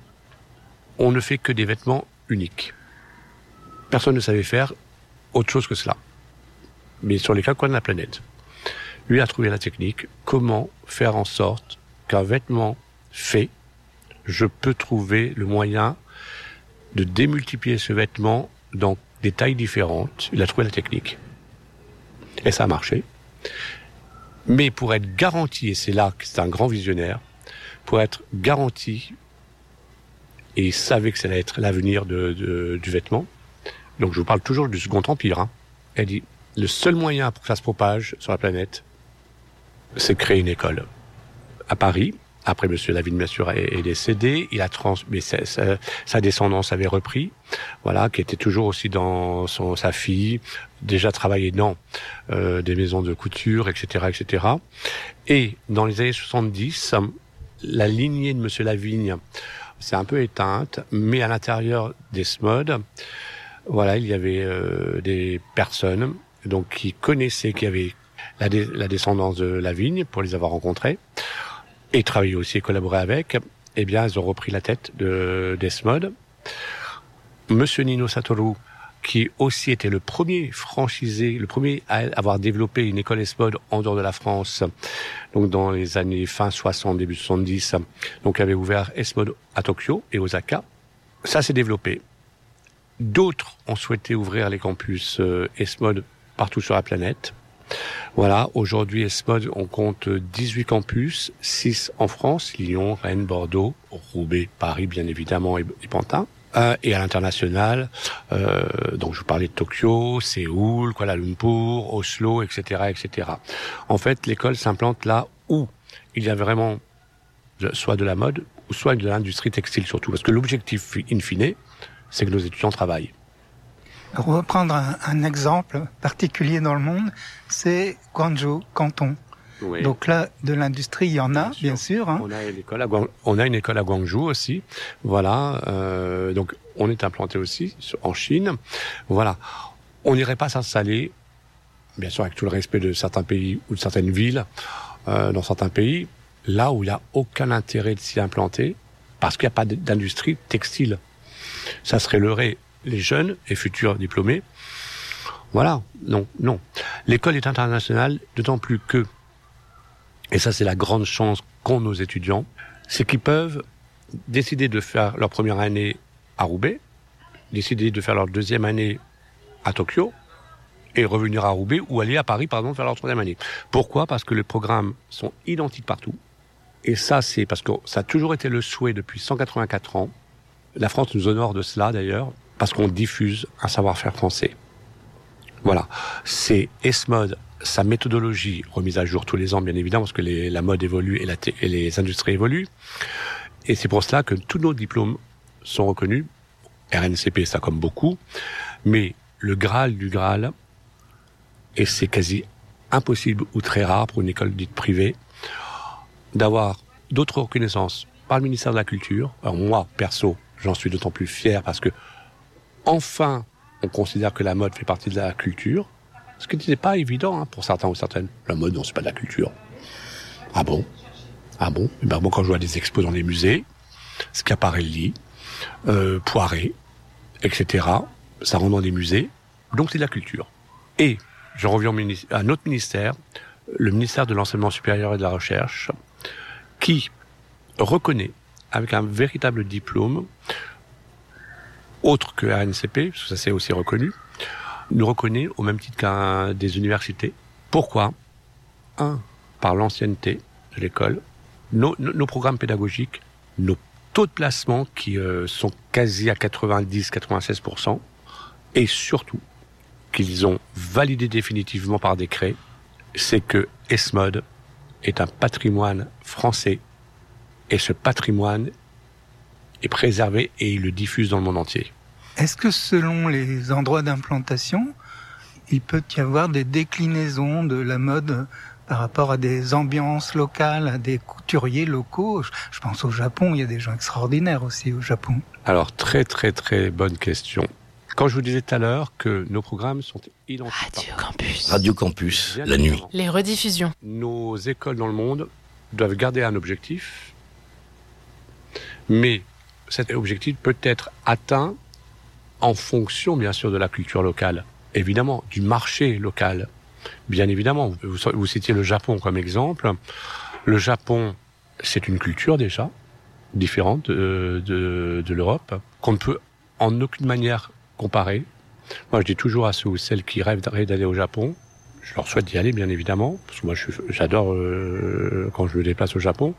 on ne fait que des vêtements uniques. Personne ne savait faire autre chose que cela. Mais sur les quatre coins de la planète. Lui a trouvé la technique, comment faire en sorte qu'un vêtement fait, je peux trouver le moyen de démultiplier ce vêtement dans des tailles différentes. Il a trouvé la technique. Et ça a marché. Mais pour être garanti, et c'est là que c'est un grand visionnaire, pour être garanti, et il savait que ça allait être l'avenir du vêtement, donc je vous parle toujours du Second Empire, hein. Elle dit, le seul moyen pour que ça se propage sur la planète, c'est de créer une école. À Paris, après M. Lavigne, bien sûr, est décédé, il a mais sa descendance avait repris, voilà, qui était toujours aussi dans sa fille, déjà travaillé dans des maisons de couture, etc., etc. Et dans les années 70, la lignée de M. Lavigne s'est un peu éteinte, mais à l'intérieur d'Esmod, voilà, il y avait des personnes donc qui connaissaient, qui avaient la descendance de Lavigne, pour les avoir rencontrés, et travaillé aussi et collaboré avec, eh bien, ils ont repris la tête d'Esmod. Monsieur Nino Satoru, qui aussi était le premier franchisé, le premier à avoir développé une école Esmod en dehors de la France, donc dans les années fin 60, début 70, donc avait ouvert Esmod à Tokyo et Osaka. Ça s'est développé. D'autres ont souhaité ouvrir les campus Esmod partout sur la planète. Voilà, aujourd'hui, Esmod, on compte 18 campus, 6 en France, Lyon, Rennes, Bordeaux, Roubaix, Paris, bien évidemment, et Pantin. Et à l'international, donc je vous parlais de Tokyo, Séoul, Kuala Lumpur, Oslo, etc., etc. En fait, l'école s'implante là où il y a vraiment soit de la mode, ou soit de l'industrie textile surtout. Parce que l'objectif, in fine, c'est que nos étudiants travaillent. On va prendre un exemple particulier dans le monde, c'est Guangzhou, Canton. Oui. Donc là, de l'industrie, il y en a, bien sûr. Hein. On a une école à Guangzhou aussi. Voilà. Donc, on est implanté aussi en Chine. Voilà. On n'irait pas s'installer, bien sûr, avec tout le respect de certains pays ou de certaines villes, dans certains pays, là où il n'y a aucun intérêt de s'y implanter, parce qu'il n'y a pas d'industrie textile. Ça serait leurrer les jeunes et futurs diplômés. Voilà. Non. L'école est internationale, d'autant plus que, et ça c'est la grande chance qu'ont nos étudiants, c'est qu'ils peuvent décider de faire leur première année à Roubaix, décider de faire leur deuxième année à Tokyo, et revenir à Roubaix, ou aller à Paris, faire leur troisième année. Pourquoi ? Parce que les programmes sont identiques partout. Et ça, c'est parce que ça a toujours été le souhait depuis 184 ans. La France nous honore de cela, d'ailleurs, parce qu'on diffuse un savoir-faire français. Voilà. C'est Esmod, sa méthodologie, remise à jour tous les ans, bien évidemment, parce que la mode évolue et les industries évoluent. Et c'est pour cela que tous nos diplômes sont reconnus. RNCP, ça comme beaucoup. Mais le Graal du Graal, et c'est quasi impossible ou très rare pour une école dite privée, d'avoir d'autres reconnaissances par le ministère de la Culture. Alors moi, perso, j'en suis d'autant plus fier parce que enfin, on considère que la mode fait partie de la culture, ce qui n'était pas évident pour certains ou certaines. La mode, non, c'est pas de la culture. Ah bon ? Et ben moi, quand je vois des expos dans les musées, Schiaparelli, Poiret, etc., ça rentre dans des musées, donc c'est de la culture. Et je reviens à notre ministère, le ministère de l'Enseignement supérieur et de la Recherche, qui reconnaît, avec un véritable diplôme, autre que RNCP, parce que ça c'est aussi reconnu, nous reconnaît au même titre qu'un des universités. Pourquoi ? Par l'ancienneté de l'école, nos programmes pédagogiques, nos taux de placement qui sont quasi à 90-96%, et surtout qu'ils ont validé définitivement par décret, c'est que Esmod est un patrimoine français, et ce patrimoine est préservé et il le diffuse dans le monde entier. Est-ce que selon les endroits d'implantation, il peut y avoir des déclinaisons de la mode par rapport à des ambiances locales, à des couturiers locaux? Je pense au Japon, il y a des gens extraordinaires aussi au Japon. Alors, très très très bonne question. Quand je vous disais tout à l'heure que nos programmes sont identiques. Radio Campus, la nuit. Les rediffusions. Nos écoles dans le monde doivent garder un objectif, mais cet objectif peut être atteint en fonction, bien sûr, de la culture locale. Évidemment, du marché local. Bien évidemment, vous citiez le Japon comme exemple. Le Japon, c'est une culture déjà différente de l'Europe, qu'on ne peut en aucune manière comparer. Moi, je dis toujours à ceux ou celles qui rêvent d'aller au Japon, je leur souhaite d'y aller, bien évidemment, parce que moi, j'adore quand je me déplace au Japon.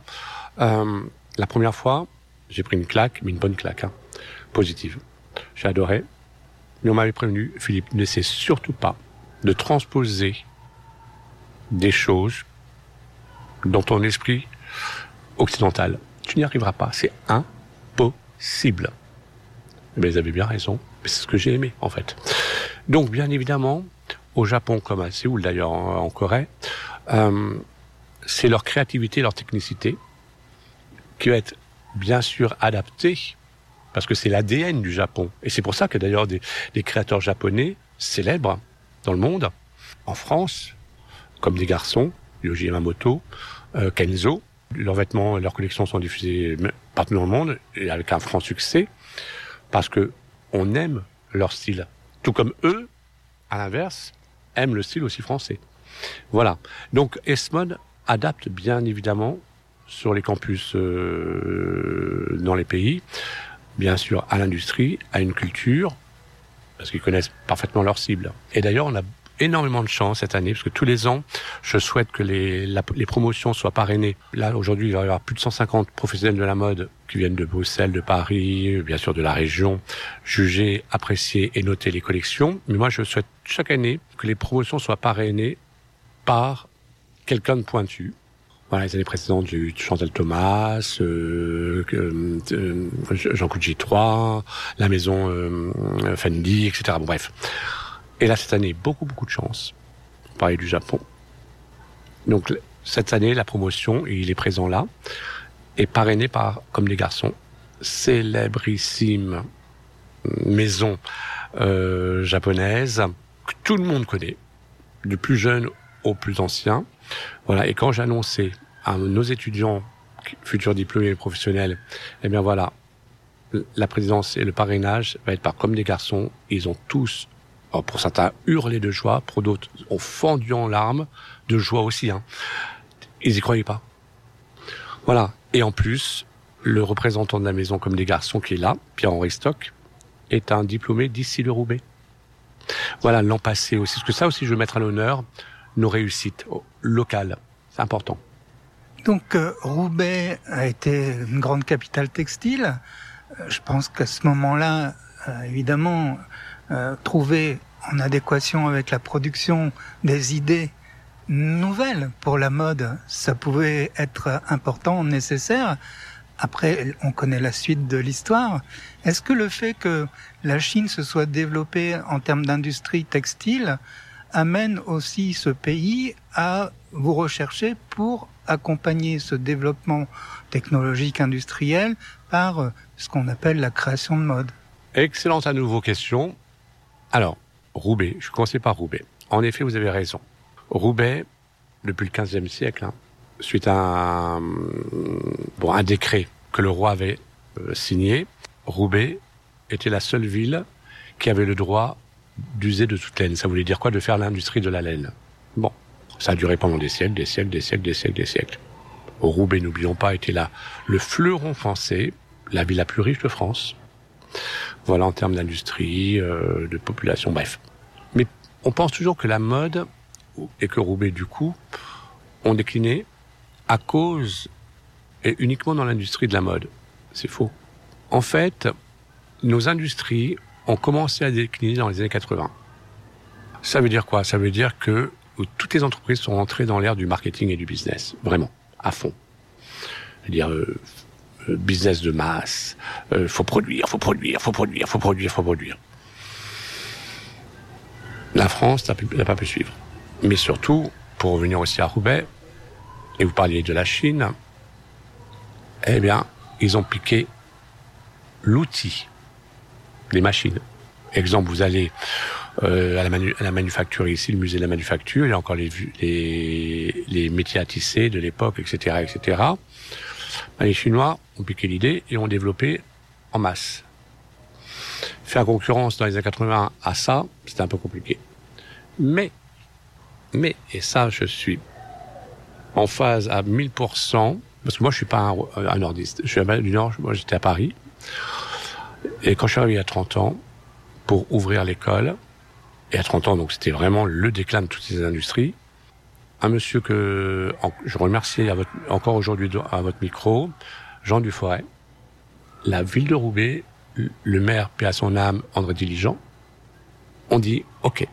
La première fois, j'ai pris une claque, mais une bonne claque, positive. J'ai adoré. Mais on m'avait prévenu, Philippe, n'essaie surtout pas de transposer des choses dans ton esprit occidental. Tu n'y arriveras pas. C'est impossible. Mais ils avaient bien raison. C'est ce que j'ai aimé, en fait. Donc, bien évidemment, au Japon, comme à Séoul, d'ailleurs, en Corée, c'est leur créativité, leur technicité qui va être, bien sûr, adaptée, parce que c'est l'ADN du Japon. Et c'est pour ça que, d'ailleurs, des créateurs japonais célèbres dans le monde, en France, comme des garçons, Yohji Yamamoto, Kenzo, leurs vêtements et leurs collections sont diffusées partout dans le monde, et avec un franc succès, parce que on aime leur style. Tout comme eux, à l'inverse, aiment le style aussi français. Voilà. Donc, S-Mode adapte bien évidemment sur les campus dans les pays, bien sûr à l'industrie, à une culture, parce qu'ils connaissent parfaitement leur cible. Et d'ailleurs, on a énormément de chance cette année, parce que tous les ans, je souhaite que les promotions soient parrainées. Là, aujourd'hui, il va y avoir plus de 150 professionnels de la mode qui viennent de Bruxelles, de Paris, bien sûr de la région, juger, apprécier et noter les collections. Mais moi, je souhaite chaque année que les promotions soient parrainées par quelqu'un de pointu. Voilà, les années précédentes, j'ai eu Chantal Thomas, Jean Couchy 3, la maison Fendi, etc. Bon, bref. Et là, cette année, beaucoup de chance. On parlait du Japon. Donc, cette année, la promotion, il est présent là, est parrainé par Comme des garçons, célébrissime maison japonaise que tout le monde connaît, du plus jeune au plus ancien. Voilà. Et quand j'ai annoncé à nos étudiants, futurs diplômés professionnels, eh bien voilà, la présidence et le parrainage va être par Comme des garçons. Ils ont tous, pour certains, hurlé de joie, pour d'autres, ont fendu en larmes, de joie aussi. Ils y croyaient pas. Voilà. Et en plus, le représentant de la maison Comme des garçons qui est là, Pierre-Henri Stock, est un diplômé d'Issy-le-Roubaix. Voilà, l'an passé aussi. Parce que ça aussi, je veux mettre à l'honneur nos réussites locales. C'est important. Donc, Roubaix a été une grande capitale textile. Je pense qu'à ce moment-là, évidemment, trouver en adéquation avec la production des idées nouvelles pour la mode, ça pouvait être important, nécessaire. Après, on connaît la suite de l'histoire. Est-ce que le fait que la Chine se soit développée en termes d'industrie textile amène aussi ce pays à vous rechercher pour accompagner ce développement technologique industriel par ce qu'on appelle la création de mode? Excellente à nouveau question. Alors, Roubaix, je commençais par Roubaix. En effet, vous avez raison. Roubaix, depuis le XVe siècle, suite à un décret que le roi avait signé, Roubaix était la seule ville qui avait le droit d'user de toute laine. Ça voulait dire quoi? De faire l'industrie de la laine. Bon, ça a duré pendant des siècles. Roubaix, n'oublions pas, était là le fleuron français, la ville la plus riche de France. Voilà, en termes d'industrie, de population, bref. Mais on pense toujours que la mode, et que Roubaix, du coup, ont décliné à cause et uniquement dans l'industrie de la mode. C'est faux. En fait, nos industries ont commencé à décliner dans les années 80. Ça veut dire quoi? Ça veut dire que toutes les entreprises sont entrées dans l'ère du marketing et du business. Vraiment, à fond. C'est-à-dire business de masse, faut produire. La France n'a pas pu suivre. Mais surtout, pour revenir aussi à Roubaix, et vous parliez de la Chine, eh bien, ils ont piqué l'outil, les machines. Exemple, vous allez à la manufacture ici, le musée de la manufacture, il y a encore les métiers à tisser de l'époque, etc., etc. Les Chinois ont piqué l'idée et ont développé en masse. Faire concurrence dans les années 80 à ça, c'était un peu compliqué. Mais, et ça, je suis en phase à 1000%, parce que moi, je suis pas un nordiste. Je suis du Nord, moi, j'étais à Paris. Et quand je suis arrivé à 30 ans, pour ouvrir l'école, et à 30 ans, donc c'était vraiment le déclin de toutes ces industries, un monsieur que je remercie encore aujourd'hui à votre micro, Jean Duforêt, la ville de Roubaix, le maire, paix à son âme, André Diligent, on dit, OK,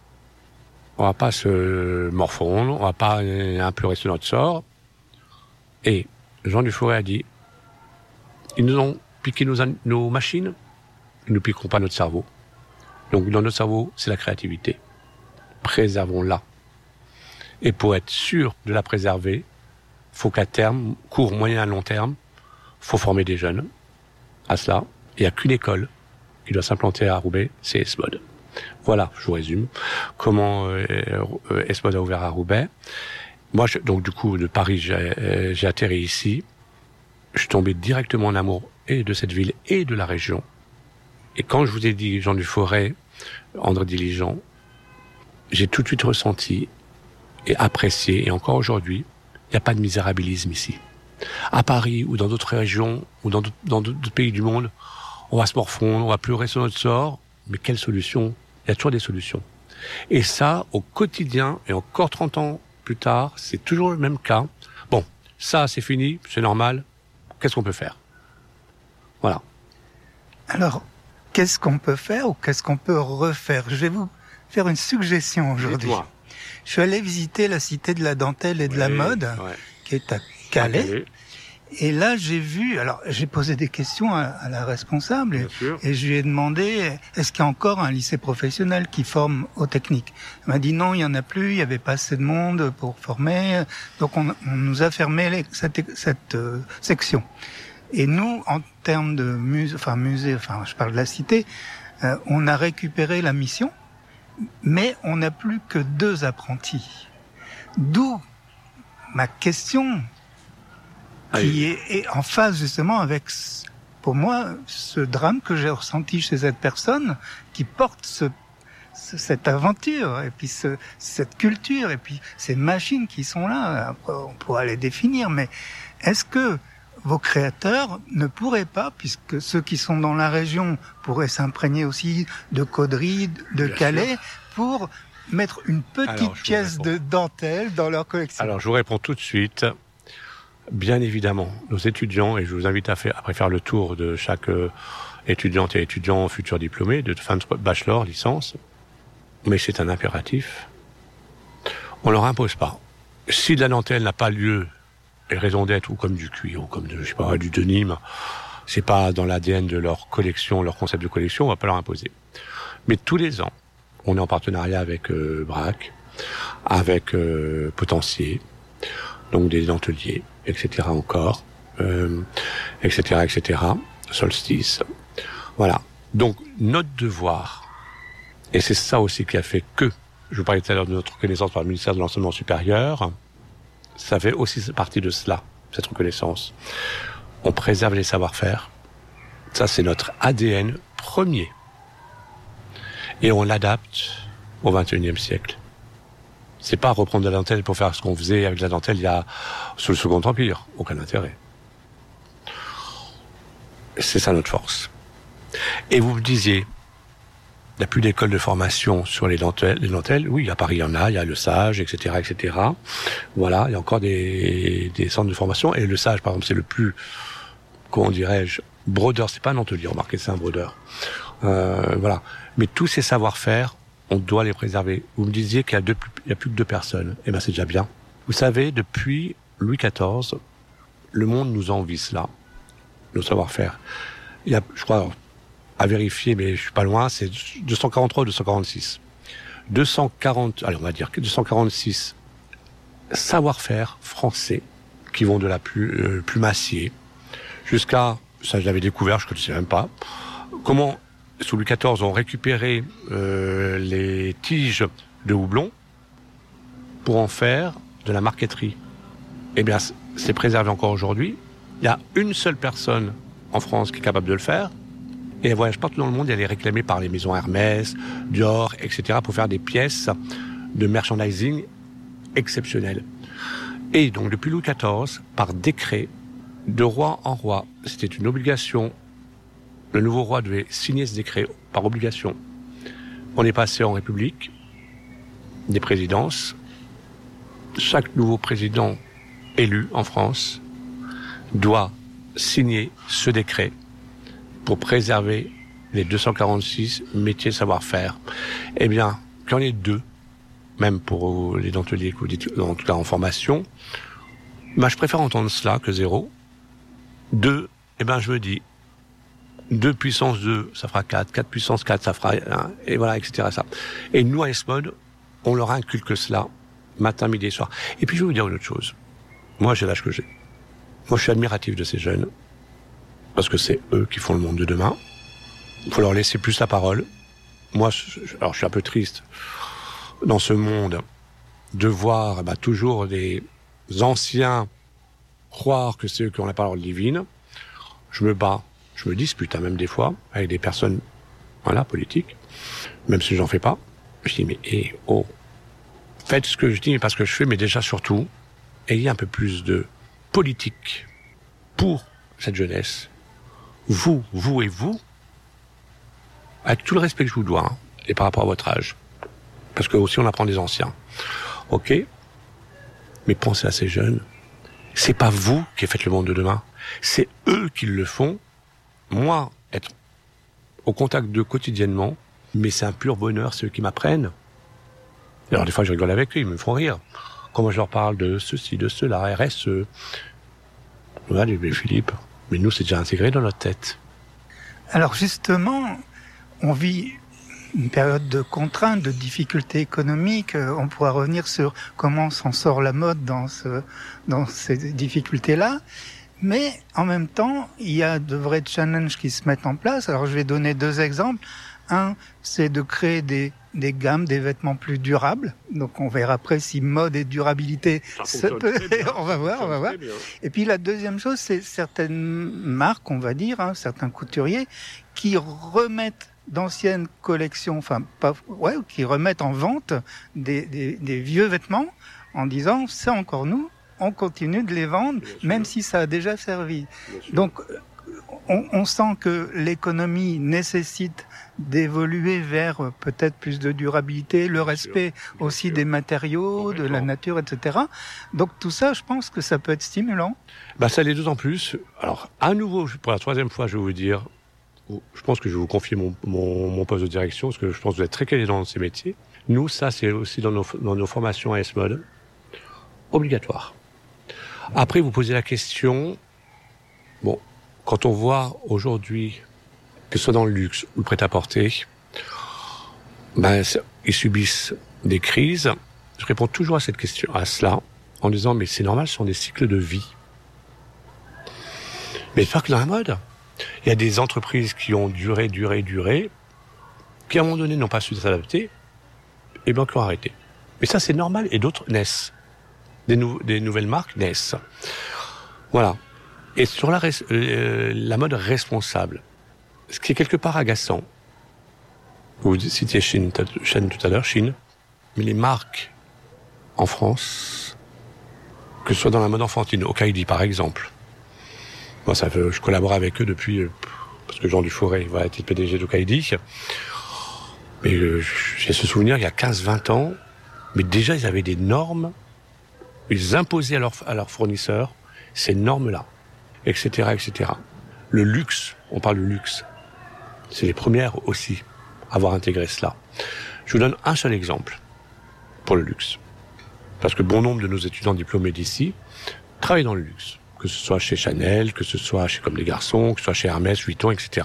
on va pas se morfondre, on va pas implorer sur notre sort. Et Jean Duforêt a dit, ils nous ont piqué nos machines, ils ne piqueront pas notre cerveau. Donc dans notre cerveau, c'est la créativité. Préservons-la. Et pour être sûr de la préserver, faut qu'à terme, court, moyen, long terme, faut former des jeunes à cela. Il n'y a qu'une école qui doit s'implanter à Roubaix, c'est ESMOD. Voilà, je vous résume comment ESMOD a ouvert à Roubaix. Moi, donc du coup, de Paris, j'ai atterri ici. Je suis tombé directement en amour et de cette ville et de la région. Et quand je vous ai dit Jean Duforêt, André Diligent, j'ai tout de suite ressenti et apprécié, et encore aujourd'hui, il n'y a pas de misérabilisme ici. À Paris ou dans d'autres régions ou dans d'autres pays du monde, on va se morfondre, on va pleurer sur notre sort, mais quelle solution? Il y a toujours des solutions. Et ça, au quotidien, et encore 30 ans plus tard, c'est toujours le même cas. Bon, ça, c'est fini, c'est normal. Qu'est-ce qu'on peut faire? Voilà. Alors, qu'est-ce qu'on peut faire ou qu'est-ce qu'on peut refaire? Je vais vous faire une suggestion aujourd'hui. Dites-moi. Je suis allé visiter la cité de la dentelle et de la mode, qui est à Calais. Et là, j'ai posé des questions à la responsable et je lui ai demandé, est-ce qu'il y a encore un lycée professionnel qui forme aux techniques? Elle m'a dit non, il n'y en a plus, il n'y avait pas assez de monde pour former, donc on nous a fermé cette section. Et nous, en termes de musée, je parle de la cité, on a récupéré la mission, mais on n'a plus que 2 apprentis. D'où ma question, qui est en phase justement avec, pour moi, ce drame que j'ai ressenti chez cette personne qui porte cette aventure, et puis cette culture, et puis ces machines qui sont là. Après, on pourra les définir, mais est-ce que vos créateurs ne pourraient pas, puisque ceux qui sont dans la région pourraient s'imprégner aussi de Caudry, de Calais, pour mettre une petite pièce de dentelle dans leur collection? Alors, je vous réponds tout de suite. Bien évidemment, nos étudiants, et je vous invite après faire le tour de chaque étudiante et étudiant futur diplômé, de fin de bachelor, licence, mais c'est un impératif. On leur impose pas. Si de la dentelle n'a pas lieu, et raison d'être, ou comme du cuir, ou comme du denim, c'est pas dans l'ADN de leur collection, leur concept de collection, on va pas leur imposer. Mais tous les ans, on est en partenariat avec Braque, avec Potencier, donc des denteliers, etc. encore, etc. Solstice. Voilà. Donc, notre devoir, et c'est ça aussi qui a fait que, je vous parlais tout à l'heure de notre reconnaissance par le ministère de l'Enseignement supérieur, ça fait aussi partie de cela, cette reconnaissance. On préserve les savoir-faire. Ça, c'est notre ADN premier. Et on l'adapte au XXIe siècle. C'est pas reprendre de la dentelle pour faire ce qu'on faisait avec la dentelle sous le Second Empire. Aucun intérêt. C'est ça notre force. Et vous me disiez, il n'y a plus d'école de formation sur les dentelles. Oui, à Paris, il y en a, il y a le Sage, etc., etc. Voilà, il y a encore des centres de formation. Et le Sage, par exemple, c'est le plus, comment dirais-je, brodeur. C'est pas un dentelier, remarquez, c'est un brodeur. Voilà. Mais tous ces savoir-faire, on doit les préserver. Vous me disiez qu'il y a plus que 2 personnes. Eh ben, c'est déjà bien. Vous savez, depuis Louis XIV, le monde nous envie cela. nos savoir-faire. Il y a, je crois, à vérifier, mais je suis pas loin, c'est 243 ou 246. 246 savoir-faire français qui vont de la plumassier jusqu'à, ça je l'avais découvert, je ne connaissais même pas, comment, sous Louis XIV, on récupérait les tiges de houblon pour en faire de la marqueterie. Eh bien, c'est préservé encore aujourd'hui. Il y a une seule personne en France qui est capable de le faire, et elle voyage partout dans le monde, et elle est réclamée par les maisons Hermès, Dior, etc., pour faire des pièces de merchandising exceptionnelles. Et donc, depuis Louis XIV, par décret, de roi en roi, c'était une obligation. Le nouveau roi devait signer ce décret par obligation. On est passé en République, des présidences. Chaque nouveau président élu en France doit signer ce décret pour préserver les 246 métiers savoir-faire. Eh bien, qu'il y en ait 2, même pour les denteliers que vous dites, en tout cas en formation, je préfère entendre cela que 0. 2, eh bien, je me dis, 2 puissance 2, ça fera 4, 4 puissance 4, ça fera 1, et voilà, etc. Ça. Et nous, à S-Mode, on leur inculque cela, matin, midi et soir. Et puis, je vais vous dire une autre chose. Moi, j'ai l'âge que j'ai. Moi, je suis admiratif de ces jeunes, parce que c'est eux qui font le monde de demain. Il faut leur laisser plus la parole. Moi, alors, je suis un peu triste dans ce monde de voir toujours des anciens croire que c'est eux qui ont la parole divine. Je me bats, je me dispute même des fois avec des personnes politiques, même si j'en fais pas. Je dis, mais faites ce que je dis, parce que je fais, mais déjà surtout, ayez un peu plus de politique pour cette jeunesse. Vous et vous, avec tout le respect que je vous dois, et par rapport à votre âge. Parce que aussi on apprend des anciens. Ok? Mais pensez à ces jeunes. C'est pas vous qui faites le monde de demain. C'est eux qui le font. Moi, être au contact d'eux quotidiennement, mais c'est un pur bonheur, c'est eux qui m'apprennent. Alors des fois je rigole avec eux, ils me font rire. Quand moi je leur parle de ceci, de cela, RSE. Voilà, mais Philippe, mais nous c'est déjà intégré dans notre tête. Alors justement, on vit une période de contraintes, de difficultés économiques. On pourra revenir sur comment s'en sort la mode dans ces difficultés-là. Mais en même temps, il y a de vrais challenges qui se mettent en place. Alors je vais donner 2 exemples. Un, c'est de créer des gammes, des vêtements plus durables. Donc on verra après si mode et durabilité, on va voir. Et puis la deuxième chose, c'est certaines marques, on va dire, certains couturiers, qui remettent d'anciennes collections, qui remettent en vente des vieux vêtements en disant c'est encore nous, on continue de les vendre, même si ça a déjà servi. Donc on sent que l'économie nécessite d'évoluer vers peut-être plus de durabilité, le respect aussi des matériaux, de la nature, etc. Donc tout ça, je pense que ça peut être stimulant. Ça l'est d'autant plus. Alors, à nouveau, pour la 3e fois, je vais vous dire, je pense que je vais vous confier mon poste de direction, parce que je pense que vous êtes très calé dans ces métiers. Nous, ça, c'est aussi dans nos formations à S-Mode, obligatoire. Après, vous posez la question, quand on voit aujourd'hui, que ce soit dans le luxe ou le prêt-à-porter, ils subissent des crises. Je réponds toujours à cela, en disant, mais c'est normal, ce sont des cycles de vie. Mais pas que dans la mode. Il y a des entreprises qui ont duré, qui à un moment donné n'ont pas su s'adapter, et qui ont arrêté. Mais ça, c'est normal, et d'autres naissent. Des nouvelles marques naissent. Voilà. Et sur la mode responsable, ce qui est quelque part agaçant, vous citiez Chine tout à l'heure, Chine, mais les marques en France, que ce soit dans la mode enfantine, Okaïdi par exemple, moi je collabore avec eux depuis, parce que Jean Dufouré va être le PDG d'Okaïdi, mais j'ai ce souvenir il y a 15-20 ans, mais déjà ils avaient des normes, ils imposaient à leurs fournisseurs ces normes-là, etc., etc. Le luxe, on parle de luxe, c'est les premières aussi à avoir intégré cela. Je vous donne un seul exemple pour le luxe. Parce que bon nombre de nos étudiants diplômés d'ici travaillent dans le luxe. Que ce soit chez Chanel, que ce soit chez Comme des Garçons, que ce soit chez Hermès, Vuitton, etc.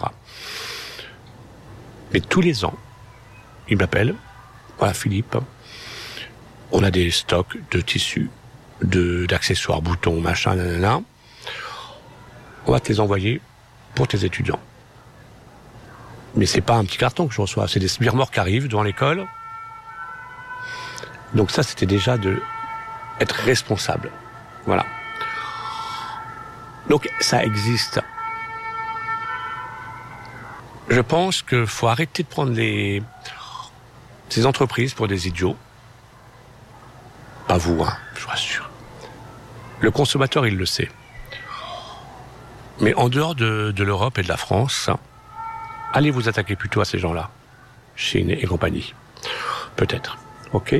Mais tous les ans, ils m'appellent. Voilà, Philippe, on a des stocks de tissus, d'accessoires, boutons, machin, nanana. On va te les envoyer pour tes étudiants. Mais c'est pas un petit carton que je reçois, c'est des sbires-morts qui arrivent devant l'école. Donc ça, c'était déjà être responsable. Voilà. Donc ça existe. Je pense qu'il faut arrêter de prendre ces entreprises pour des idiots. Pas vous, hein, je vous rassure. Le consommateur, il le sait. Mais en dehors de l'Europe et de la France, allez vous attaquer plutôt à ces gens-là, Shein et compagnie. Peut-être. Ok.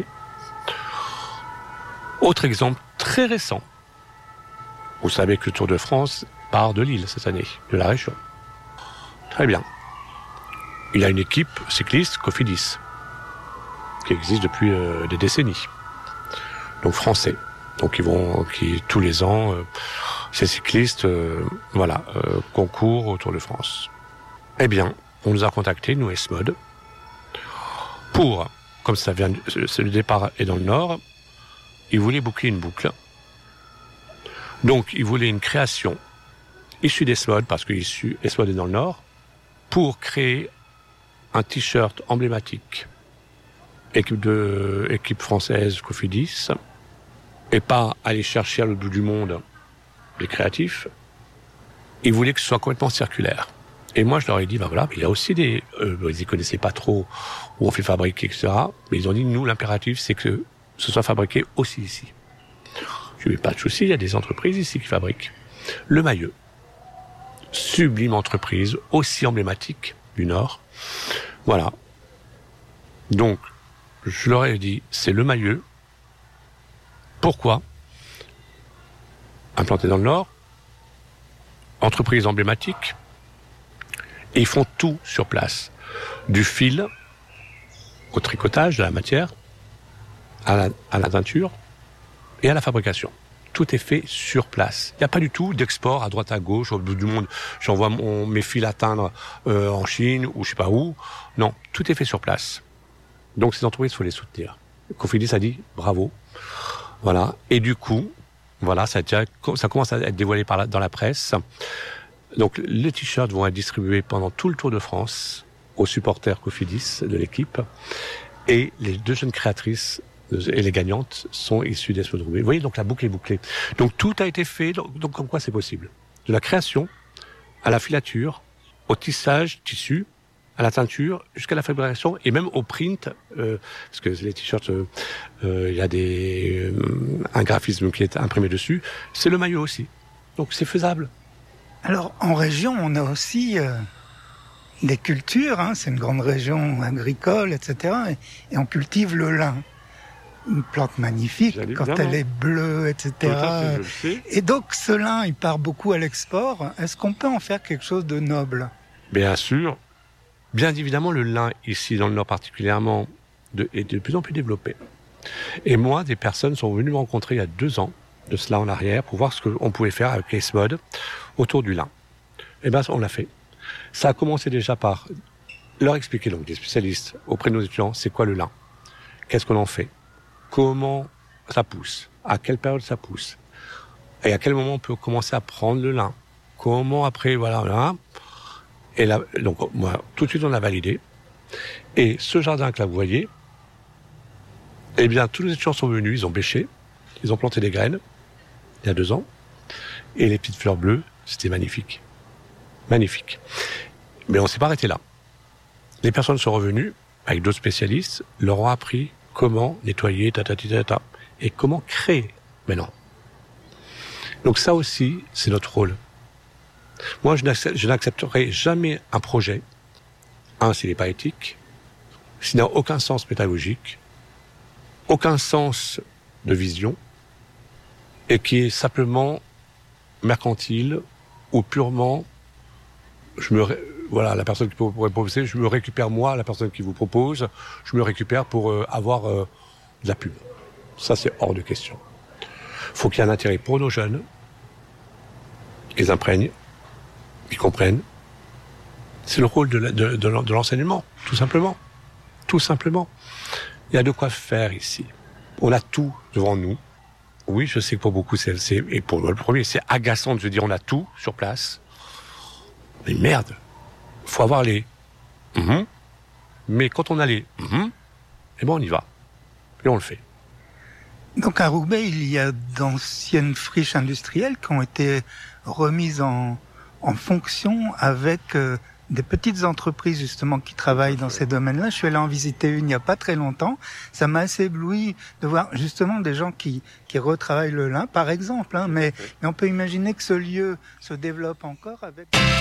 Autre exemple très récent. Vous savez que le Tour de France part de Lille cette année, de la région. Très bien. Il y a une équipe cycliste Cofidis, qui existe depuis des décennies. Donc français. Donc qui tous les ans, ces cyclistes, concourent au Tour de France. Eh bien, on nous a contactés, nous S-Mode, pour, comme ça vient, le départ est dans le Nord, ils voulaient boucler une boucle. Donc, ils voulaient une création issue d'S-Mode, parce que S-Mode est dans le Nord, pour créer un t-shirt emblématique, équipe française Cofidis, et pas aller chercher à l'autre bout du monde les créatifs. Ils voulaient que ce soit complètement circulaire. Et moi, je leur ai dit, il y a aussi ils ne connaissaient pas trop où on fait fabriquer, etc. Mais ils ont dit, nous, l'impératif, c'est que ce soit fabriqué aussi ici. Je n'ai pas de souci, il y a des entreprises ici qui fabriquent. Le Maillot, sublime entreprise, aussi emblématique du Nord. Voilà. Donc, je leur ai dit, c'est Le Maillot. Pourquoi ? Implanté dans le Nord, entreprise emblématique, et ils font tout sur place. Du fil au tricotage de la matière, à la teinture et à la fabrication. Tout est fait sur place. Il n'y a pas du tout d'export à droite à gauche, au bout du monde. J'envoie mes fils à teindre en Chine ou je sais pas où. Non, tout est fait sur place. Donc ces entreprises, il faut les soutenir. Cofidis a dit bravo. Voilà. Et du coup, voilà, ça commence à être dévoilé dans la presse. Donc les t-shirts vont être distribués pendant tout le Tour de France aux supporters Cofidis de l'équipe. Et les 2 jeunes créatrices et les gagnantes sont issues d'S-Mode Roubaix. Vous voyez, donc la boucle est bouclée. Donc tout a été fait, donc comme quoi c'est possible. De la création, à la filature, au tissage, tissu, à la teinture, jusqu'à la fabrication, et même au print, parce que les t-shirts, il y a un graphisme qui est imprimé dessus, c'est Le Maillot aussi. Donc c'est faisable. Alors, en région, on a aussi des cultures, hein, c'est une grande région agricole, etc. Et on cultive le lin. Une plante magnifique, quand elle est bleue, etc. Et donc, ce lin, il part beaucoup à l'export. Est-ce qu'on peut en faire quelque chose de noble ? Bien sûr. Bien évidemment, le lin, ici, dans le Nord particulièrement, est de plus en plus développé. Et moi, des personnes sont venues me rencontrer il y a 2 ans, de cela en arrière, pour voir ce qu'on pouvait faire avec S-Mode autour du lin. Eh bien, on l'a fait. Ça a commencé déjà par leur expliquer, donc des spécialistes, auprès de nos étudiants, c'est quoi le lin ? Qu'est-ce qu'on en fait ? Comment ça pousse ? À quelle période ça pousse ? Et à quel moment on peut commencer à prendre le lin ? Comment après, voilà. Et là, donc, moi, tout de suite, on l'a validé. Et ce jardin que là, vous voyez, eh bien, tous les étudiants sont venus, ils ont bêché, ils ont planté des graines, il y a 2 ans. Et les petites fleurs bleues, c'était magnifique. Magnifique. Mais on s'est pas arrêté là. Les personnes sont revenues, avec d'autres spécialistes, leur ont appris comment nettoyer, et comment créer maintenant. Donc ça aussi, c'est notre rôle. Moi, je n'accepterai jamais un projet, s'il n'est pas éthique, s'il n'a aucun sens pédagogique, aucun sens de vision, et qui est simplement mercantile ou purement, la personne qui pourrait proposer, je me récupère moi, la personne qui vous propose, je me récupère pour avoir de la pub. Ça, c'est hors de question. Il faut qu'il y ait un intérêt pour nos jeunes, ils imprègnent, ils comprennent. C'est le rôle de l'enseignement, tout simplement. Tout simplement. Il y a de quoi faire ici. On a tout devant nous. Oui, je sais que pour beaucoup, et pour le premier, c'est agaçant de se dire on a tout sur place. Mais merde, faut avoir les Mais quand on a les eh ben on y va. Et on le fait. Donc à Roubaix, il y a d'anciennes friches industrielles qui ont été remises en fonction avec des petites entreprises justement qui travaillent dans ces domaines-là. Je suis allé en visiter une il n'y a pas très longtemps. Ça m'a assez ébloui de voir justement des gens qui retravaillent le lin, par exemple. Mais on peut imaginer que ce lieu se développe encore avec...